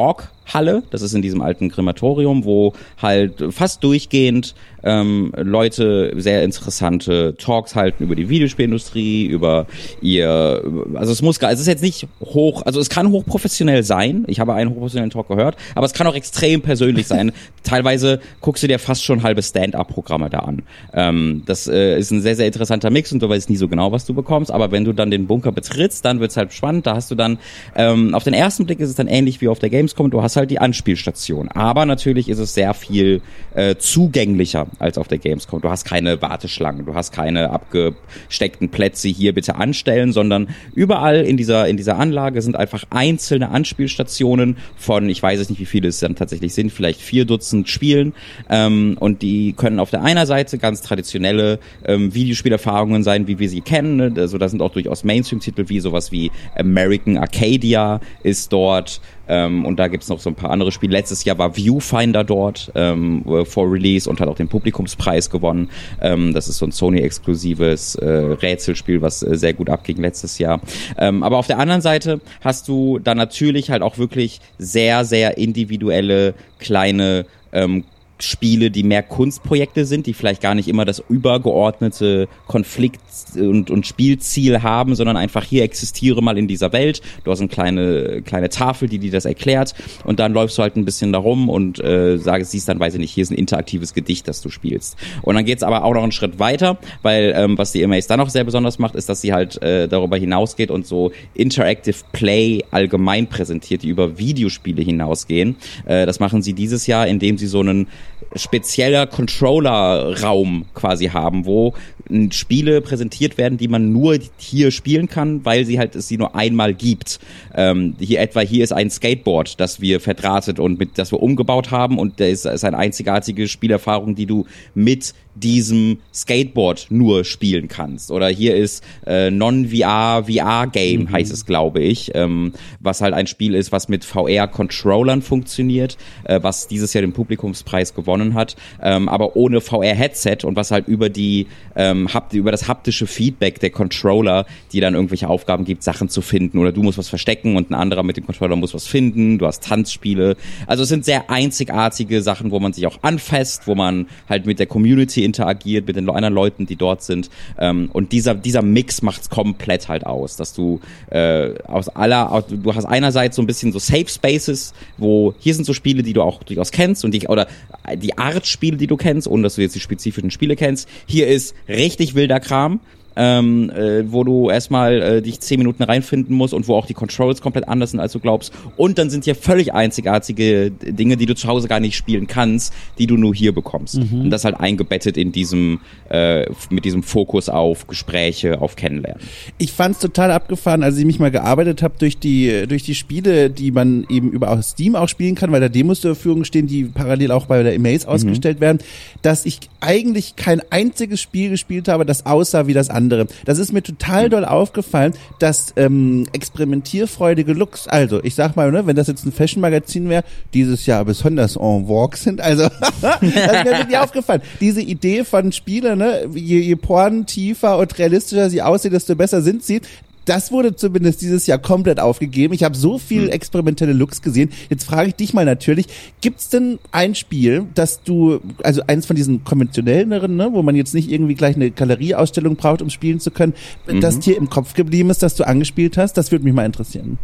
Halle, das ist in diesem alten Krematorium, wo halt fast durchgehend ähm, Leute sehr interessante Talks halten über die Videospielindustrie, über ihr, also es muss, es ist jetzt nicht hoch, also es kann hochprofessionell sein, ich habe einen hochprofessionellen Talk gehört, aber es kann auch extrem persönlich sein. Teilweise guckst du dir fast schon halbe Stand-up-Programme da an. Ähm, das äh, ist ein sehr, sehr interessanter Mix und du weißt nie so genau, was du bekommst, aber wenn du dann den Bunker betrittst, dann wird's halt spannend, da hast du dann, ähm, auf den ersten Blick ist es dann ähnlich wie auf der Gamescom, du hast halt die Anspielstation. Aber natürlich ist es sehr viel äh, zugänglicher als auf der Gamescom. Du hast keine Warteschlangen, du hast keine abgesteckten Plätze hier bitte anstellen, sondern überall in dieser in dieser Anlage sind einfach einzelne Anspielstationen von, ich weiß es nicht, wie viele es dann tatsächlich sind, vielleicht vier Dutzend Spielen. Ähm, und die können auf der einen Seite ganz traditionelle ähm, Videospielerfahrungen sein, wie wir sie kennen. Ne? Also da sind auch durchaus Mainstream-Titel wie sowas wie American Arcadia ist dort. Ähm, und da gibt's noch so ein paar andere Spiele. Letztes Jahr war Viewfinder dort ähm, vor Release und hat auch den Publikumspreis gewonnen. Ähm, das ist so ein Sony-exklusives äh, Rätselspiel, was äh, sehr gut abging letztes Jahr. Ähm, aber auf der anderen Seite hast du dann natürlich halt auch wirklich sehr, sehr individuelle kleine ähm, Spiele, die mehr Kunstprojekte sind, die vielleicht gar nicht immer das übergeordnete Konflikt- und, und Spielziel haben, sondern einfach hier existiere mal in dieser Welt. Du hast eine kleine, kleine Tafel, die dir das erklärt und dann läufst du halt ein bisschen da rum und äh, sagst, siehst dann, weiß ich nicht, hier ist ein interaktives Gedicht, das du spielst. Und dann geht's aber auch noch einen Schritt weiter, weil ähm, was die Amaze dann noch sehr besonders macht, ist, dass sie halt äh, darüber hinausgeht und so Interactive Play allgemein präsentiert, die über Videospiele hinausgehen. Äh, das machen sie dieses Jahr, indem sie so einen spezieller Controller-Raum quasi haben, wo Spiele präsentiert werden, die man nur hier spielen kann, weil sie halt es sie nur einmal gibt. Ähm, hier etwa hier ist ein Skateboard, das wir verdrahtet und mit das wir umgebaut haben und da ist, ist eine einzigartige Spielerfahrung, die du mit diesem Skateboard nur spielen kannst. Oder hier ist äh, Non-V R, V R-Game, mhm. heißt es, glaube ich, ähm, was halt ein Spiel ist, was mit V R-Controllern funktioniert, äh, was dieses Jahr den Publikumspreis gewonnen hat, ähm, aber ohne V R-Headset und was halt über die ähm, hapt, über das haptische Feedback der Controller, die dann irgendwelche Aufgaben gibt, Sachen zu finden. Oder du musst was verstecken und ein anderer mit dem Controller muss was finden. Du hast Tanzspiele. Also es sind sehr einzigartige Sachen, wo man sich auch anfasst, wo man halt mit der Community interagiert, mit den anderen Leuten, die dort sind. Ähm, und dieser dieser Mix macht's komplett halt aus, dass du äh, aus aller, aus, du hast einerseits so ein bisschen so Safe Spaces, wo hier sind so Spiele, die du auch durchaus kennst und die oder die Art Spiele, die du kennst, ohne dass du jetzt die spezifischen Spiele kennst. Hier ist richtig wilder Kram. Ähm, äh, wo du erstmal äh, dich zehn Minuten reinfinden musst und wo auch die Controls komplett anders sind, als du glaubst. Und dann sind hier völlig einzigartige Dinge, die du zu Hause gar nicht spielen kannst, die du nur hier bekommst. Mhm. Und das halt eingebettet in diesem, äh, mit diesem Fokus auf Gespräche, auf Kennenlernen. Ich fand's total abgefahren, als ich mich mal gearbeitet habe durch die, durch die Spiele, die man eben über Steam auch spielen kann, weil da Demos zur Verfügung stehen, die parallel auch bei der Amaze mhm. ausgestellt werden, dass ich eigentlich kein einziges Spiel gespielt habe, das aussah wie das andere. Andere. Das ist mir total doll aufgefallen, dass ähm, experimentierfreudige Looks, also ich sag mal, ne, wenn das jetzt ein Fashion-Magazin wäre, dieses Jahr besonders en vogue sind, also das ist mir wirklich aufgefallen. Diese Idee von Spielen, ne, je, je Porn tiefer und realistischer sie aussieht, desto besser sind sie. Das wurde zumindest dieses Jahr komplett aufgegeben. Ich habe so viel experimentelle Looks gesehen. Jetzt frage ich dich mal natürlich, gibt's denn ein Spiel, dass du, also eins von diesen konventionelleren, ne, wo man jetzt nicht irgendwie gleich eine Galerieausstellung braucht, um spielen zu können, mhm. das dir im Kopf geblieben ist, das du angespielt hast? Das würde mich mal interessieren.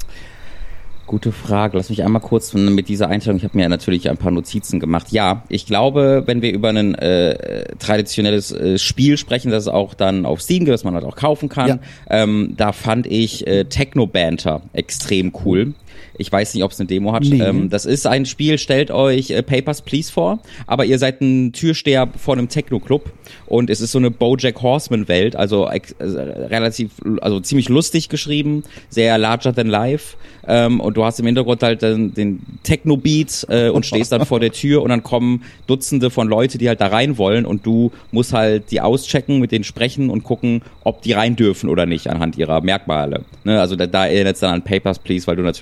Gute Frage. Lass mich einmal kurz mit dieser Einstellung, ich habe mir natürlich ein paar Notizen gemacht. Ja, ich glaube, wenn wir über ein äh, traditionelles äh, Spiel sprechen, das es auch dann auf Steam gibt, das man halt auch kaufen kann, ja. ähm, da fand ich äh, Technobanter extrem cool. Ich weiß nicht, ob es eine Demo hat. Nee. Ähm, das ist ein Spiel, stellt euch äh, Papers, Please vor, aber ihr seid ein Türsteher vor einem Techno-Club und es ist so eine BoJack Horseman-Welt, also äh, relativ, also ziemlich lustig geschrieben, sehr larger than life ähm, und du hast im Hintergrund halt den, den Techno-Beat äh, und stehst dann vor der Tür und dann kommen Dutzende von Leute, die halt da rein wollen und du musst halt die auschecken, mit denen sprechen und gucken, ob die rein dürfen oder nicht anhand ihrer Merkmale. Ne? Also da, da erinnert es dann an Papers, Please, weil du natürlich das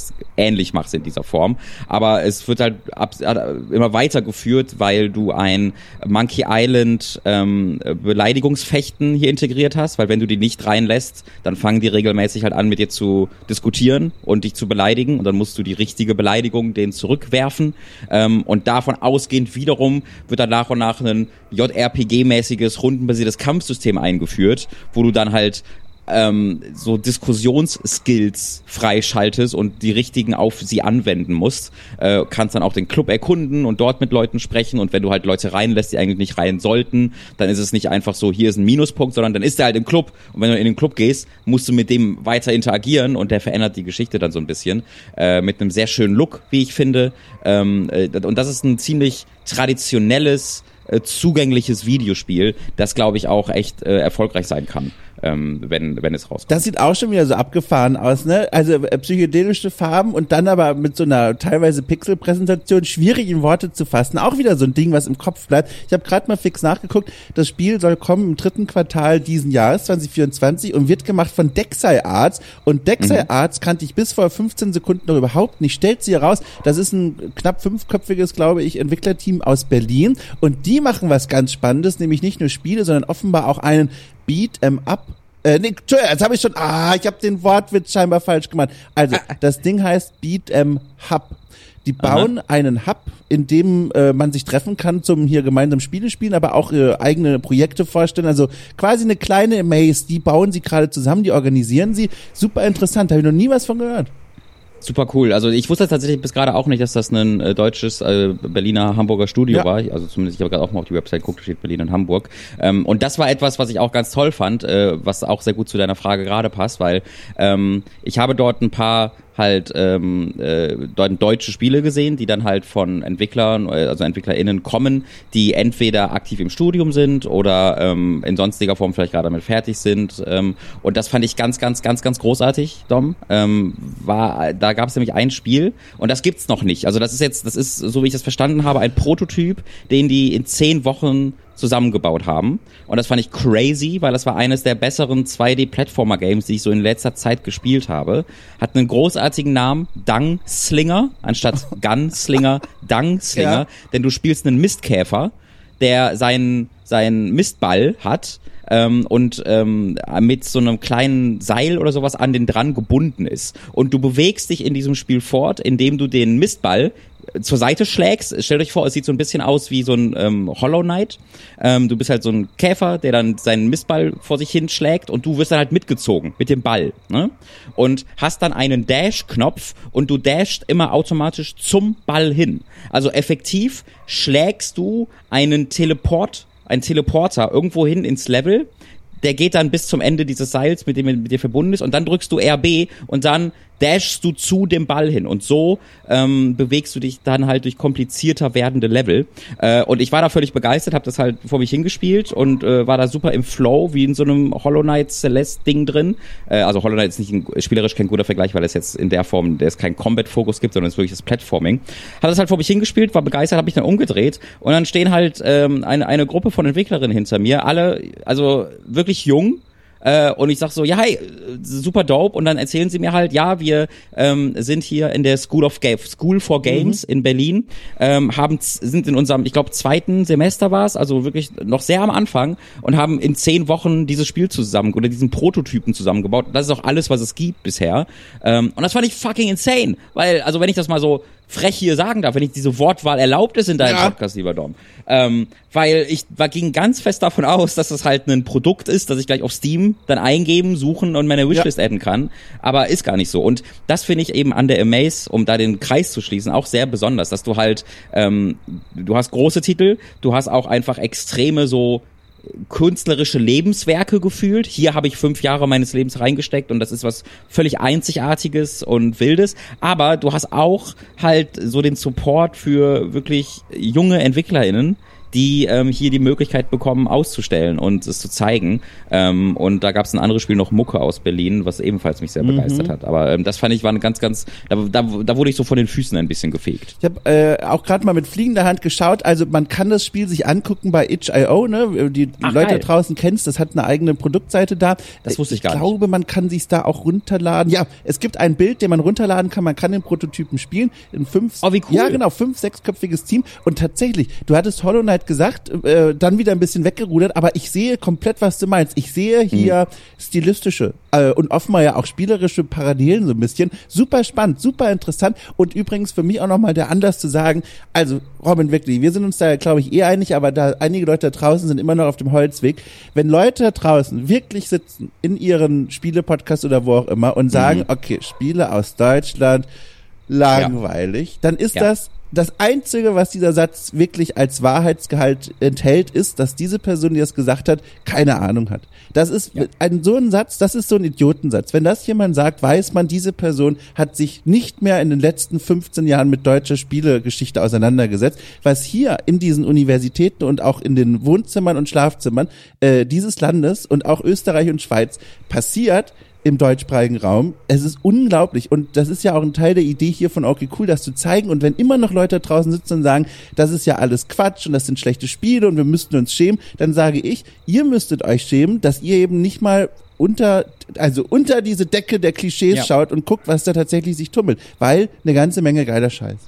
jetzt ähnlich machst in dieser Form. Aber es wird halt ab, immer weitergeführt, weil du ein Monkey Island ähm, Beleidigungsfechten hier integriert hast, weil wenn du die nicht reinlässt, dann fangen die regelmäßig halt an, mit dir zu diskutieren und dich zu beleidigen und dann musst du die richtige Beleidigung denen zurückwerfen. Ähm, und davon ausgehend wiederum wird dann nach und nach ein J R P G-mäßiges, rundenbasiertes Kampfsystem eingeführt, wo du dann halt ähm, so Diskussionsskills freischaltest und die richtigen auf sie anwenden musst. Äh, kannst dann auch den Club erkunden und dort mit Leuten sprechen und wenn du halt Leute reinlässt, die eigentlich nicht rein sollten, dann ist es nicht einfach so, hier ist ein Minuspunkt, sondern dann ist der halt im Club und wenn du in den Club gehst, musst du mit dem weiter interagieren und der verändert die Geschichte dann so ein bisschen äh, mit einem sehr schönen Look, wie ich finde. Ähm, äh, und das ist ein ziemlich traditionelles, äh, zugängliches Videospiel, das glaube ich auch echt äh, erfolgreich sein kann. Ähm, wenn, wenn es rauskommt. Das sieht auch schon wieder so abgefahren aus, ne? Also äh, psychedelische Farben und dann aber mit so einer teilweise Pixelpräsentation schwierig in Worte zu fassen. Auch wieder so ein Ding, was im Kopf bleibt. Ich habe gerade mal fix nachgeguckt. Das Spiel soll kommen im dritten Quartal diesen Jahres, zwanzig vierundzwanzig, und wird gemacht von Dexai Arts. Und Dexai mhm. Arts kannte ich bis vor fünfzehn Sekunden noch überhaupt nicht. Stellt sie heraus, das ist ein knapp fünfköpfiges, glaube ich, Entwicklerteam aus Berlin. Und die machen was ganz Spannendes, nämlich nicht nur Spiele, sondern offenbar auch einen Beat 'em Up. Äh, nee, jetzt habe ich schon, ah, ich habe den Wortwitz scheinbar falsch gemacht. Also, das Ding heißt Beat 'em Hub. Die bauen Aha. einen Hub, in dem äh, man sich treffen kann zum hier gemeinsam Spiele spielen, aber auch äh, eigene Projekte vorstellen. Also quasi eine kleine Maze, die bauen sie gerade zusammen, die organisieren sie. Super interessant, habe ich noch nie was von gehört. Super cool. Also ich wusste tatsächlich bis gerade auch nicht, dass das ein äh, deutsches äh, Berliner Hamburger Studio ja. war. Also zumindest, ich habe gerade auch mal auf die Website geguckt, da steht Berlin und Hamburg. Ähm, und das war etwas, was ich auch ganz toll fand, äh, was auch sehr gut zu deiner Frage gerade passt, weil ähm, ich habe dort ein paar halt ähm, äh, deutsche Spiele gesehen, die dann halt von Entwicklern, also EntwicklerInnen kommen, die entweder aktiv im Studium sind oder ähm, in sonstiger Form vielleicht gerade damit fertig sind. Ähm, und das fand ich ganz, ganz, ganz, ganz großartig, Dom. Ähm, war, da gab es nämlich ein Spiel und das gibt's noch nicht. Also das ist jetzt, das ist, so wie ich das verstanden habe, ein Prototyp, den die in zehn Wochen zusammengebaut haben. Und das fand ich crazy, weil das war eines der besseren zwei D-Plattformer-Games, die ich so in letzter Zeit gespielt habe. Hat einen großartigen Namen, Dung-Slinger, anstatt Gunslinger, Dung-Slinger. Ja. Denn du spielst einen Mistkäfer, der seinen, seinen Mistball hat ähm, und ähm, mit so einem kleinen Seil oder sowas an den dran gebunden ist. Und du bewegst dich in diesem Spiel fort, indem du den Mistball zur Seite schlägst. Stellt euch vor, es sieht so ein bisschen aus wie so ein ähm, Hollow Knight. Ähm, du bist halt so ein Käfer, der dann seinen Mistball vor sich hin schlägt und du wirst dann halt mitgezogen mit dem Ball, ne? Und hast dann einen Dash-Knopf und du dashst immer automatisch zum Ball hin. Also effektiv schlägst du einen Teleport, einen Teleporter irgendwo hin ins Level. Der geht dann bis zum Ende dieses Seils, mit dem er mit dir verbunden ist, und dann drückst du R B und dann dashst du zu dem Ball hin und so ähm, bewegst du dich dann halt durch komplizierter werdende Level. Äh, und ich war da völlig begeistert, habe das halt vor mich hingespielt und äh, war da super im Flow, wie in so einem Hollow Knight Celeste-Ding drin. Äh, also Hollow Knight ist nicht ein, spielerisch kein guter Vergleich, weil es jetzt in der Form, der es keinen Combat-Fokus gibt, sondern es ist wirklich das Platforming. Habe das halt vor mich hingespielt, war begeistert, habe mich dann umgedreht und dann stehen halt ähm, eine, eine Gruppe von Entwicklerinnen hinter mir, alle, also wirklich jung. Äh, und ich sag so, ja, hey, super dope. Und dann erzählen sie mir halt, ja, wir ähm, sind hier in der School of Ga- School for Games mhm. in Berlin, ähm, haben sind in unserem, ich glaube, zweiten Semester war es, also wirklich noch sehr am Anfang und haben in zehn Wochen dieses Spiel zusammen oder diesen Prototypen zusammengebaut. Das ist auch alles, was es gibt bisher. Ähm, und das fand ich fucking insane, weil, also wenn ich das mal so frech hier sagen darf, wenn ich diese Wortwahl erlaubt ist in deinem ja. Podcast, lieber Dom. Ähm, weil ich war, ging ganz fest davon aus, dass das halt ein Produkt ist, das ich gleich auf Steam dann eingeben, suchen und meine Wishlist ja. adden kann. Aber ist gar nicht so. Und das finde ich eben an der Amaze, um da den Kreis zu schließen, auch sehr besonders, dass du halt, ähm, du hast große Titel, du hast auch einfach extreme so künstlerische Lebenswerke gefühlt. Hier habe ich fünf Jahre meines Lebens reingesteckt und das ist was völlig Einzigartiges und Wildes. Aber du hast auch halt so den Support für wirklich junge EntwicklerInnen, die ähm, hier die Möglichkeit bekommen, auszustellen und es zu zeigen. Ähm, und da gab es ein anderes Spiel noch, Mucke aus Berlin, was ebenfalls mich sehr mhm. begeistert hat. Aber ähm, das fand ich war eine ganz, ganz, da, da, da wurde ich so von den Füßen ein bisschen gefegt. Ich habe äh, auch gerade mal mit fliegender Hand geschaut, also man kann das Spiel sich angucken bei itch punkt io, ne? Die Ach, Leute geil. draußen kennst, das hat eine eigene Produktseite da. Das wusste ich gar nicht. Ich glaube, man kann sich's da auch runterladen. Ja, es gibt ein Bild, den man runterladen kann, man kann den Prototypen spielen. In fünf, oh, wie cool. Ja, genau, fünf, sechsköpfiges Team. Und tatsächlich, du hattest Hollow Knight gesagt, äh, dann wieder ein bisschen weggerudert, aber ich sehe komplett, was du meinst. Ich sehe hier hm. stilistische äh, und offenbar ja auch spielerische Parallelen so ein bisschen. Super spannend, super interessant und übrigens für mich auch nochmal der Anlass zu sagen, also Robin, wirklich, wir sind uns da, glaube ich, eh einig, aber da einige Leute da draußen sind immer noch auf dem Holzweg. Wenn Leute da draußen wirklich sitzen in ihren Spiele-Podcasts oder wo auch immer und sagen, mhm. okay, Spiele aus Deutschland, langweilig, ja. dann ist ja. das das Einzige, was dieser Satz wirklich als Wahrheitsgehalt enthält, ist, dass diese Person, die das gesagt hat, keine Ahnung hat. Das ist ja. ein so ein Satz, das ist so ein Idiotensatz. Wenn das jemand sagt, weiß man, diese Person hat sich nicht mehr in den letzten fünfzehn Jahren mit deutscher Spielegeschichte auseinandergesetzt, was hier in diesen Universitäten und auch in den Wohnzimmern und Schlafzimmern äh, dieses Landes und auch Österreich und Schweiz passiert, im deutschsprachigen Raum. Es ist unglaublich und das ist ja auch ein Teil der Idee hier von Okay Cool, das zu zeigen und wenn immer noch Leute da draußen sitzen und sagen, das ist ja alles Quatsch und das sind schlechte Spiele und wir müssten uns schämen, dann sage ich, ihr müsstet euch schämen, dass ihr eben nicht mal unter, also unter diese Decke der Klischees ja. schaut und guckt, was da tatsächlich sich tummelt, weil eine ganze Menge geiler Scheiß.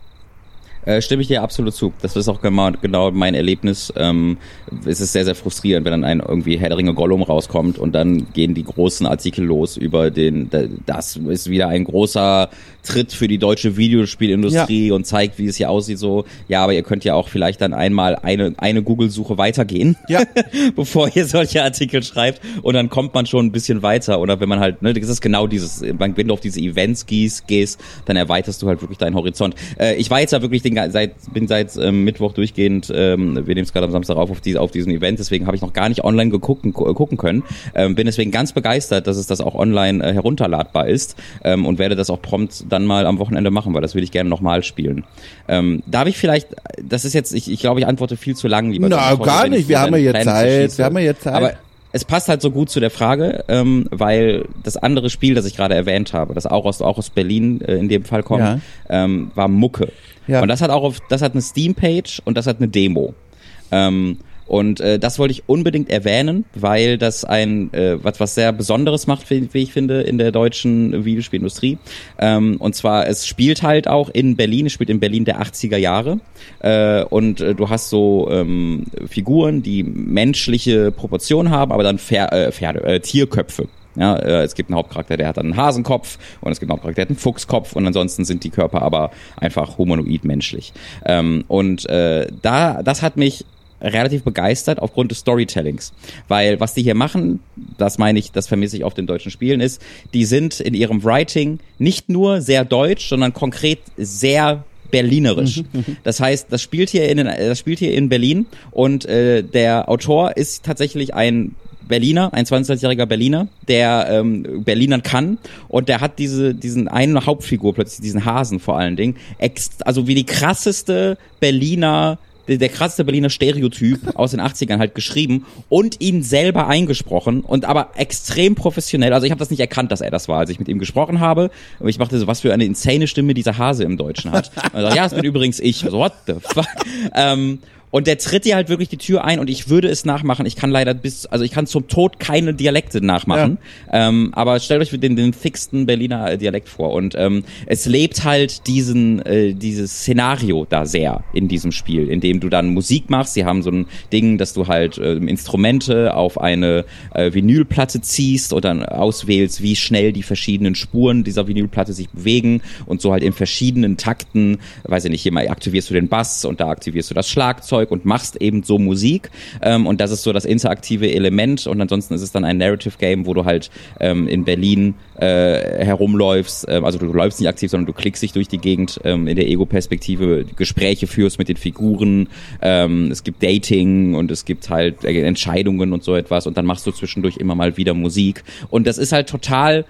Äh, stimme ich dir absolut zu. Das ist auch genau, genau mein Erlebnis. Ähm, es ist sehr, sehr frustrierend, wenn dann ein irgendwie Herr der Ringe Gollum rauskommt und dann gehen die großen Artikel los über den, das ist wieder ein großer Tritt für die deutsche Videospielindustrie ja. und zeigt, wie es hier aussieht, so. Ja, aber ihr könnt ja auch vielleicht dann einmal eine, eine Google-Suche weitergehen, ja. bevor ihr solche Artikel schreibt und dann kommt man schon ein bisschen weiter oder wenn man halt, ne, das ist genau dieses, wenn du auf diese Events gehst, gehst, dann erweiterst du halt wirklich deinen Horizont. Äh, ich war jetzt ja wirklich den Seit, bin seit ähm, Mittwoch durchgehend, ähm, wir nehmen es gerade am Samstag auf, auf, die, auf diesem Event, deswegen habe ich noch gar nicht online gegucken, gucken können. Ähm, bin deswegen ganz begeistert, dass es das auch online äh, herunterladbar ist ähm, und werde das auch prompt dann mal am Wochenende machen, weil das würde ich gerne nochmal spielen. Ähm, darf ich vielleicht, das ist jetzt, ich, ich glaube, ich antworte viel zu lang. Lieber Na, Tolle, gar nicht, wir haben ja jetzt Zeit, wir haben ja jetzt Zeit. Aber es passt halt so gut zu der Frage, ähm, weil das andere Spiel, das ich gerade erwähnt habe, das auch aus, auch aus Berlin äh, in dem Fall kommt, ja. ähm, war Mucke. Ja. Und das hat auch auf, das hat eine Steam-Page und das hat eine Demo. Ähm, und äh, das wollte ich unbedingt erwähnen, weil das ein äh, was was sehr Besonderes macht, wie, wie ich finde, in der deutschen Videospielindustrie. Ähm, und zwar, es spielt halt auch in Berlin, es spielt in Berlin der achtziger Jahre. Äh, und äh, du hast so ähm, Figuren, die menschliche Proportionen haben, aber dann Pfer- äh, Pferde, äh, Tierköpfe. Ja, äh, es gibt einen Hauptcharakter, der hat dann einen Hasenkopf und es gibt einen Hauptcharakter, der hat einen Fuchskopf und ansonsten sind die Körper aber einfach humanoid menschlich. Ähm, und äh, da, das hat mich relativ begeistert aufgrund des Storytellings, weil was die hier machen, das meine ich, das vermisse ich auf den deutschen Spielen, ist, die sind in ihrem Writing nicht nur sehr deutsch, sondern konkret sehr berlinerisch. Das heißt, das spielt hier in das spielt hier in Berlin und äh, der Autor ist tatsächlich ein Berliner, ein zweiundzwanzigjähriger Berliner, der ähm, Berlinern kann und der hat diese diesen einen Hauptfigur plötzlich, diesen Hasen vor allen Dingen, ex- also wie die krasseste Berliner der krasseste Berliner Stereotyp aus den achtzigern halt geschrieben und ihn selber eingesprochen und aber extrem professionell. Also ich habe das nicht erkannt, dass er das war, als ich mit ihm gesprochen habe. Und ich machte so, was für eine insane Stimme dieser Hase im Deutschen hat. Also, ja, das bin übrigens ich. Also, what the fuck? ähm, Und der tritt dir halt wirklich die Tür ein und ich würde es nachmachen. Ich kann leider bis, also ich kann zum Tod keine Dialekte nachmachen. Ja. Ähm, aber stellt euch den, den fixen Berliner Dialekt vor. Und ähm, es lebt halt diesen, äh, dieses Szenario da sehr in diesem Spiel, in dem du dann Musik machst. Sie haben so ein Ding, dass du halt äh, Instrumente auf eine äh, Vinylplatte ziehst und dann auswählst, wie schnell die verschiedenen Spuren dieser Vinylplatte sich bewegen und so halt in verschiedenen Takten, weiß ich nicht, hier mal aktivierst du den Bass und da aktivierst du das Schlagzeug und machst eben so Musik ähm, und das ist so das interaktive Element und ansonsten ist es dann ein Narrative Game, wo du halt ähm, in Berlin äh, herumläufst, äh, also du läufst nicht aktiv, sondern du klickst dich durch die Gegend ähm, in der Ego-Perspektive, Gespräche führst mit den Figuren, ähm, es gibt Dating und es gibt halt äh, Entscheidungen und so etwas und dann machst du zwischendurch immer mal wieder Musik und das ist halt total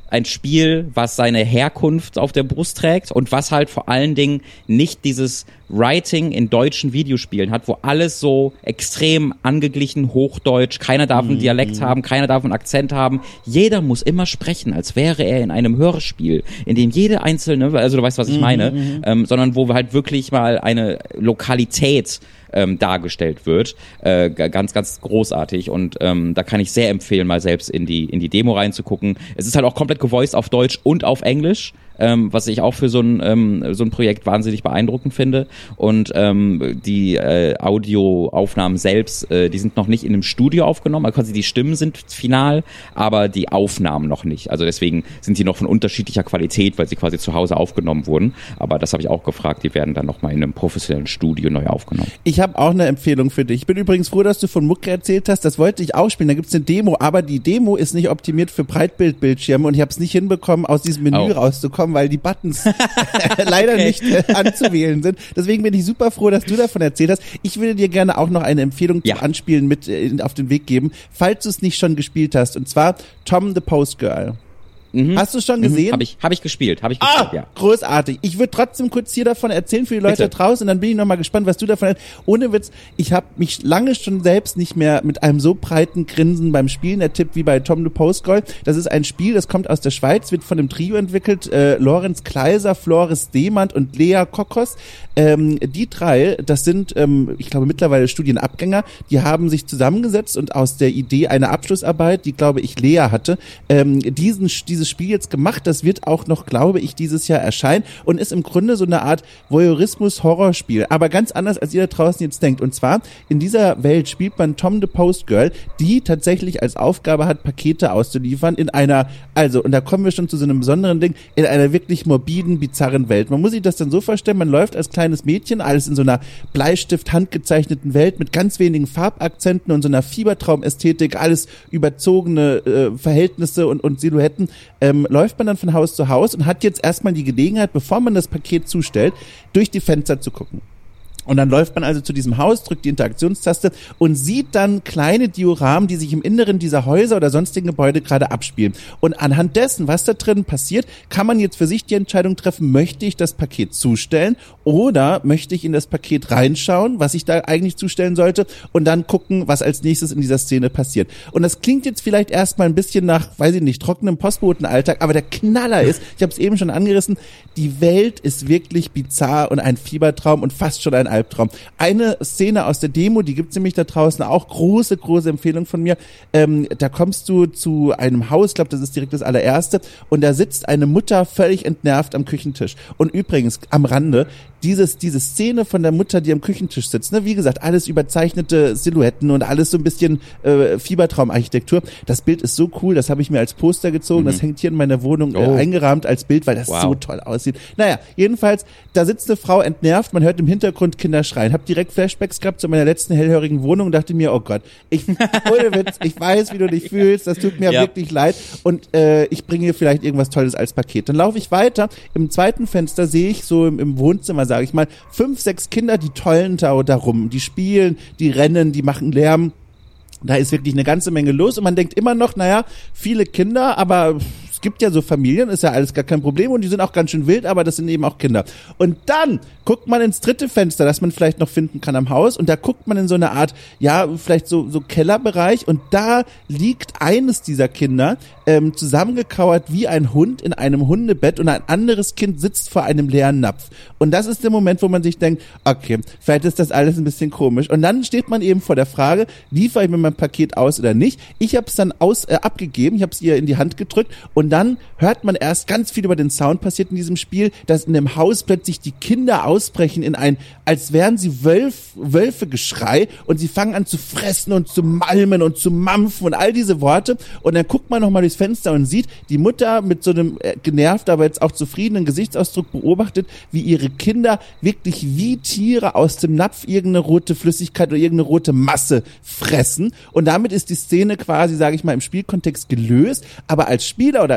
ein Spiel, was seine Herkunft auf der Brust trägt und was halt vor allen Dingen nicht dieses Writing in deutschen Videospielen hat, wo alles so extrem angeglichen, Hochdeutsch, keiner darf einen Dialekt mhm. haben, keiner darf einen Akzent haben. Jeder muss immer sprechen, als wäre er in einem Hörspiel, in dem jede einzelne, also du weißt, was ich meine, mhm. ähm, sondern wo halt wirklich mal eine Lokalität Ähm, dargestellt wird. Äh, ganz, ganz großartig und ähm, da kann ich sehr empfehlen, mal selbst in die in die Demo reinzugucken. Es ist halt auch komplett gevoiced auf Deutsch und auf Englisch, ähm, was ich auch für so ein ähm, so ein Projekt wahnsinnig beeindruckend finde und ähm, die äh, Audioaufnahmen selbst, äh, die sind noch nicht in einem Studio aufgenommen, also quasi die Stimmen sind final, aber die Aufnahmen noch nicht. Also deswegen sind die noch von unterschiedlicher Qualität, weil sie quasi zu Hause aufgenommen wurden, aber das habe ich auch gefragt, die werden dann nochmal in einem professionellen Studio neu aufgenommen. Ich habe auch eine Empfehlung für dich. Ich bin übrigens froh, dass du von Mucke erzählt hast. Das wollte ich auch spielen. Da gibt's eine Demo, aber die Demo ist nicht optimiert für Breitbildbildschirme und ich habe es nicht hinbekommen, aus diesem Menü oh. rauszukommen, weil die Buttons leider okay. nicht äh, anzuwählen sind. Deswegen bin ich super froh, dass du davon erzählt hast. Ich würde dir gerne auch noch eine Empfehlung ja. zum Anspielen mit äh, auf den Weg geben, falls du es nicht schon gespielt hast. Und zwar Tom the Post Girl. Mhm. Hast du es schon gesehen? Mhm. Habe ich, hab ich gespielt, habe ich gespielt, ah, ja. Großartig. Ich würde trotzdem kurz hier davon erzählen für die Leute Bitte. da draußen und dann bin ich nochmal gespannt, was du davon hast. Ohne Witz, ich habe mich lange schon selbst nicht mehr mit einem so breiten Grinsen beim Spielen ertippt wie bei Tom the Post Girl. Das ist ein Spiel, das kommt aus der Schweiz, wird von einem Trio entwickelt, äh, Lorenz Kleiser, Floris Demand und Lea Kokos. Ähm, die drei, das sind, ähm, ich glaube, mittlerweile Studienabgänger, die haben sich zusammengesetzt und aus der Idee einer Abschlussarbeit, die, glaube ich, Lea hatte, ähm, diesen, dieses Spiel jetzt gemacht. Das wird auch noch, glaube ich, dieses Jahr erscheinen und ist im Grunde so eine Art Voyeurismus-Horrorspiel, aber ganz anders, als ihr da draußen jetzt denkt. Und zwar, in dieser Welt spielt man Tom the Post Girl, die tatsächlich als Aufgabe hat, Pakete auszuliefern in einer, also, und da kommen wir schon zu so einem besonderen Ding, in einer wirklich morbiden, bizarren Welt. Man muss sich das dann so vorstellen, man läuft als kleines Mädchen, alles in so einer Bleistift-handgezeichneten Welt mit ganz wenigen Farbakzenten und so einer Fiebertraumästhetik, alles überzogene äh, Verhältnisse und, und Silhouetten, ähm, läuft man dann von Haus zu Haus und hat jetzt erstmal die Gelegenheit, bevor man das Paket zustellt, durch die Fenster zu gucken. Und dann läuft man also zu diesem Haus, drückt die Interaktionstaste und sieht dann kleine Dioramen, die sich im Inneren dieser Häuser oder sonstigen Gebäude gerade abspielen. Und anhand dessen, was da drin passiert, kann man jetzt für sich die Entscheidung treffen, möchte ich das Paket zustellen oder möchte ich in das Paket reinschauen, was ich da eigentlich zustellen sollte und dann gucken, was als nächstes in dieser Szene passiert. Und das klingt jetzt vielleicht erstmal ein bisschen nach, weiß ich nicht, trockenem Postbotenalltag, aber der Knaller ist, ich habe es eben schon angerissen, die Welt ist wirklich bizarr und ein Fiebertraum und fast schon ein Albtraum. Eine Szene aus der Demo, die gibt's nämlich da draußen auch, große, große Empfehlung von mir. Ähm, da kommst du zu einem Haus, ich glaube, das ist direkt das allererste, und da sitzt eine Mutter völlig entnervt am Küchentisch. Und übrigens, am Rande, dieses, diese Szene von der Mutter, die am Küchentisch sitzt, ne, wie gesagt, alles überzeichnete Silhouetten und alles so ein bisschen äh, Fiebertraumarchitektur. Das Bild ist so cool, das habe ich mir als Poster gezogen, mhm. das hängt hier in meiner Wohnung äh, oh. eingerahmt als Bild, weil das wow. so toll aussieht. Naja, jedenfalls, da sitzt eine Frau entnervt, man hört im Hintergrund Kinder schreien. Hab direkt Flashbacks gehabt zu meiner letzten hellhörigen Wohnung und dachte mir, oh Gott, ich, ohne Witz, ich weiß, wie du dich fühlst, das tut mir ja. wirklich leid und äh, ich bringe dir vielleicht irgendwas Tolles als Paket. Dann laufe ich weiter, im zweiten Fenster sehe ich so im, im Wohnzimmer, sage ich mal, fünf, sechs Kinder, die tollen da, da rum, die spielen, die rennen, die machen Lärm. Da ist wirklich eine ganze Menge los und man denkt immer noch, naja, viele Kinder, aber es gibt ja so Familien, ist ja alles gar kein Problem und die sind auch ganz schön wild, aber das sind eben auch Kinder. Und dann guckt man ins dritte Fenster, das man vielleicht noch finden kann am Haus und da guckt man in so eine Art, ja, vielleicht so so Kellerbereich und da liegt eines dieser Kinder ähm, zusammengekauert wie ein Hund in einem Hundebett und ein anderes Kind sitzt vor einem leeren Napf. Und das ist der Moment, wo man sich denkt, okay, vielleicht ist das alles ein bisschen komisch. Und dann steht man eben vor der Frage, liefere ich mir mein Paket aus oder nicht? Ich habe es dann aus äh, abgegeben, ich habe es ihr in die Hand gedrückt und dann hört man erst ganz viel über den Sound passiert in diesem Spiel, dass in dem Haus plötzlich die Kinder ausbrechen in ein, als wären sie Wölf, Wölfegeschrei und sie fangen an zu fressen und zu malmen und zu mampfen und all diese Worte und dann guckt man nochmal durchs Fenster und sieht, die Mutter mit so einem äh, genervt, aber jetzt auch zufriedenen Gesichtsausdruck beobachtet, wie ihre Kinder wirklich wie Tiere aus dem Napf irgendeine rote Flüssigkeit oder irgendeine rote Masse fressen und damit ist die Szene quasi, sage ich mal, im Spielkontext gelöst, aber als Spieler oder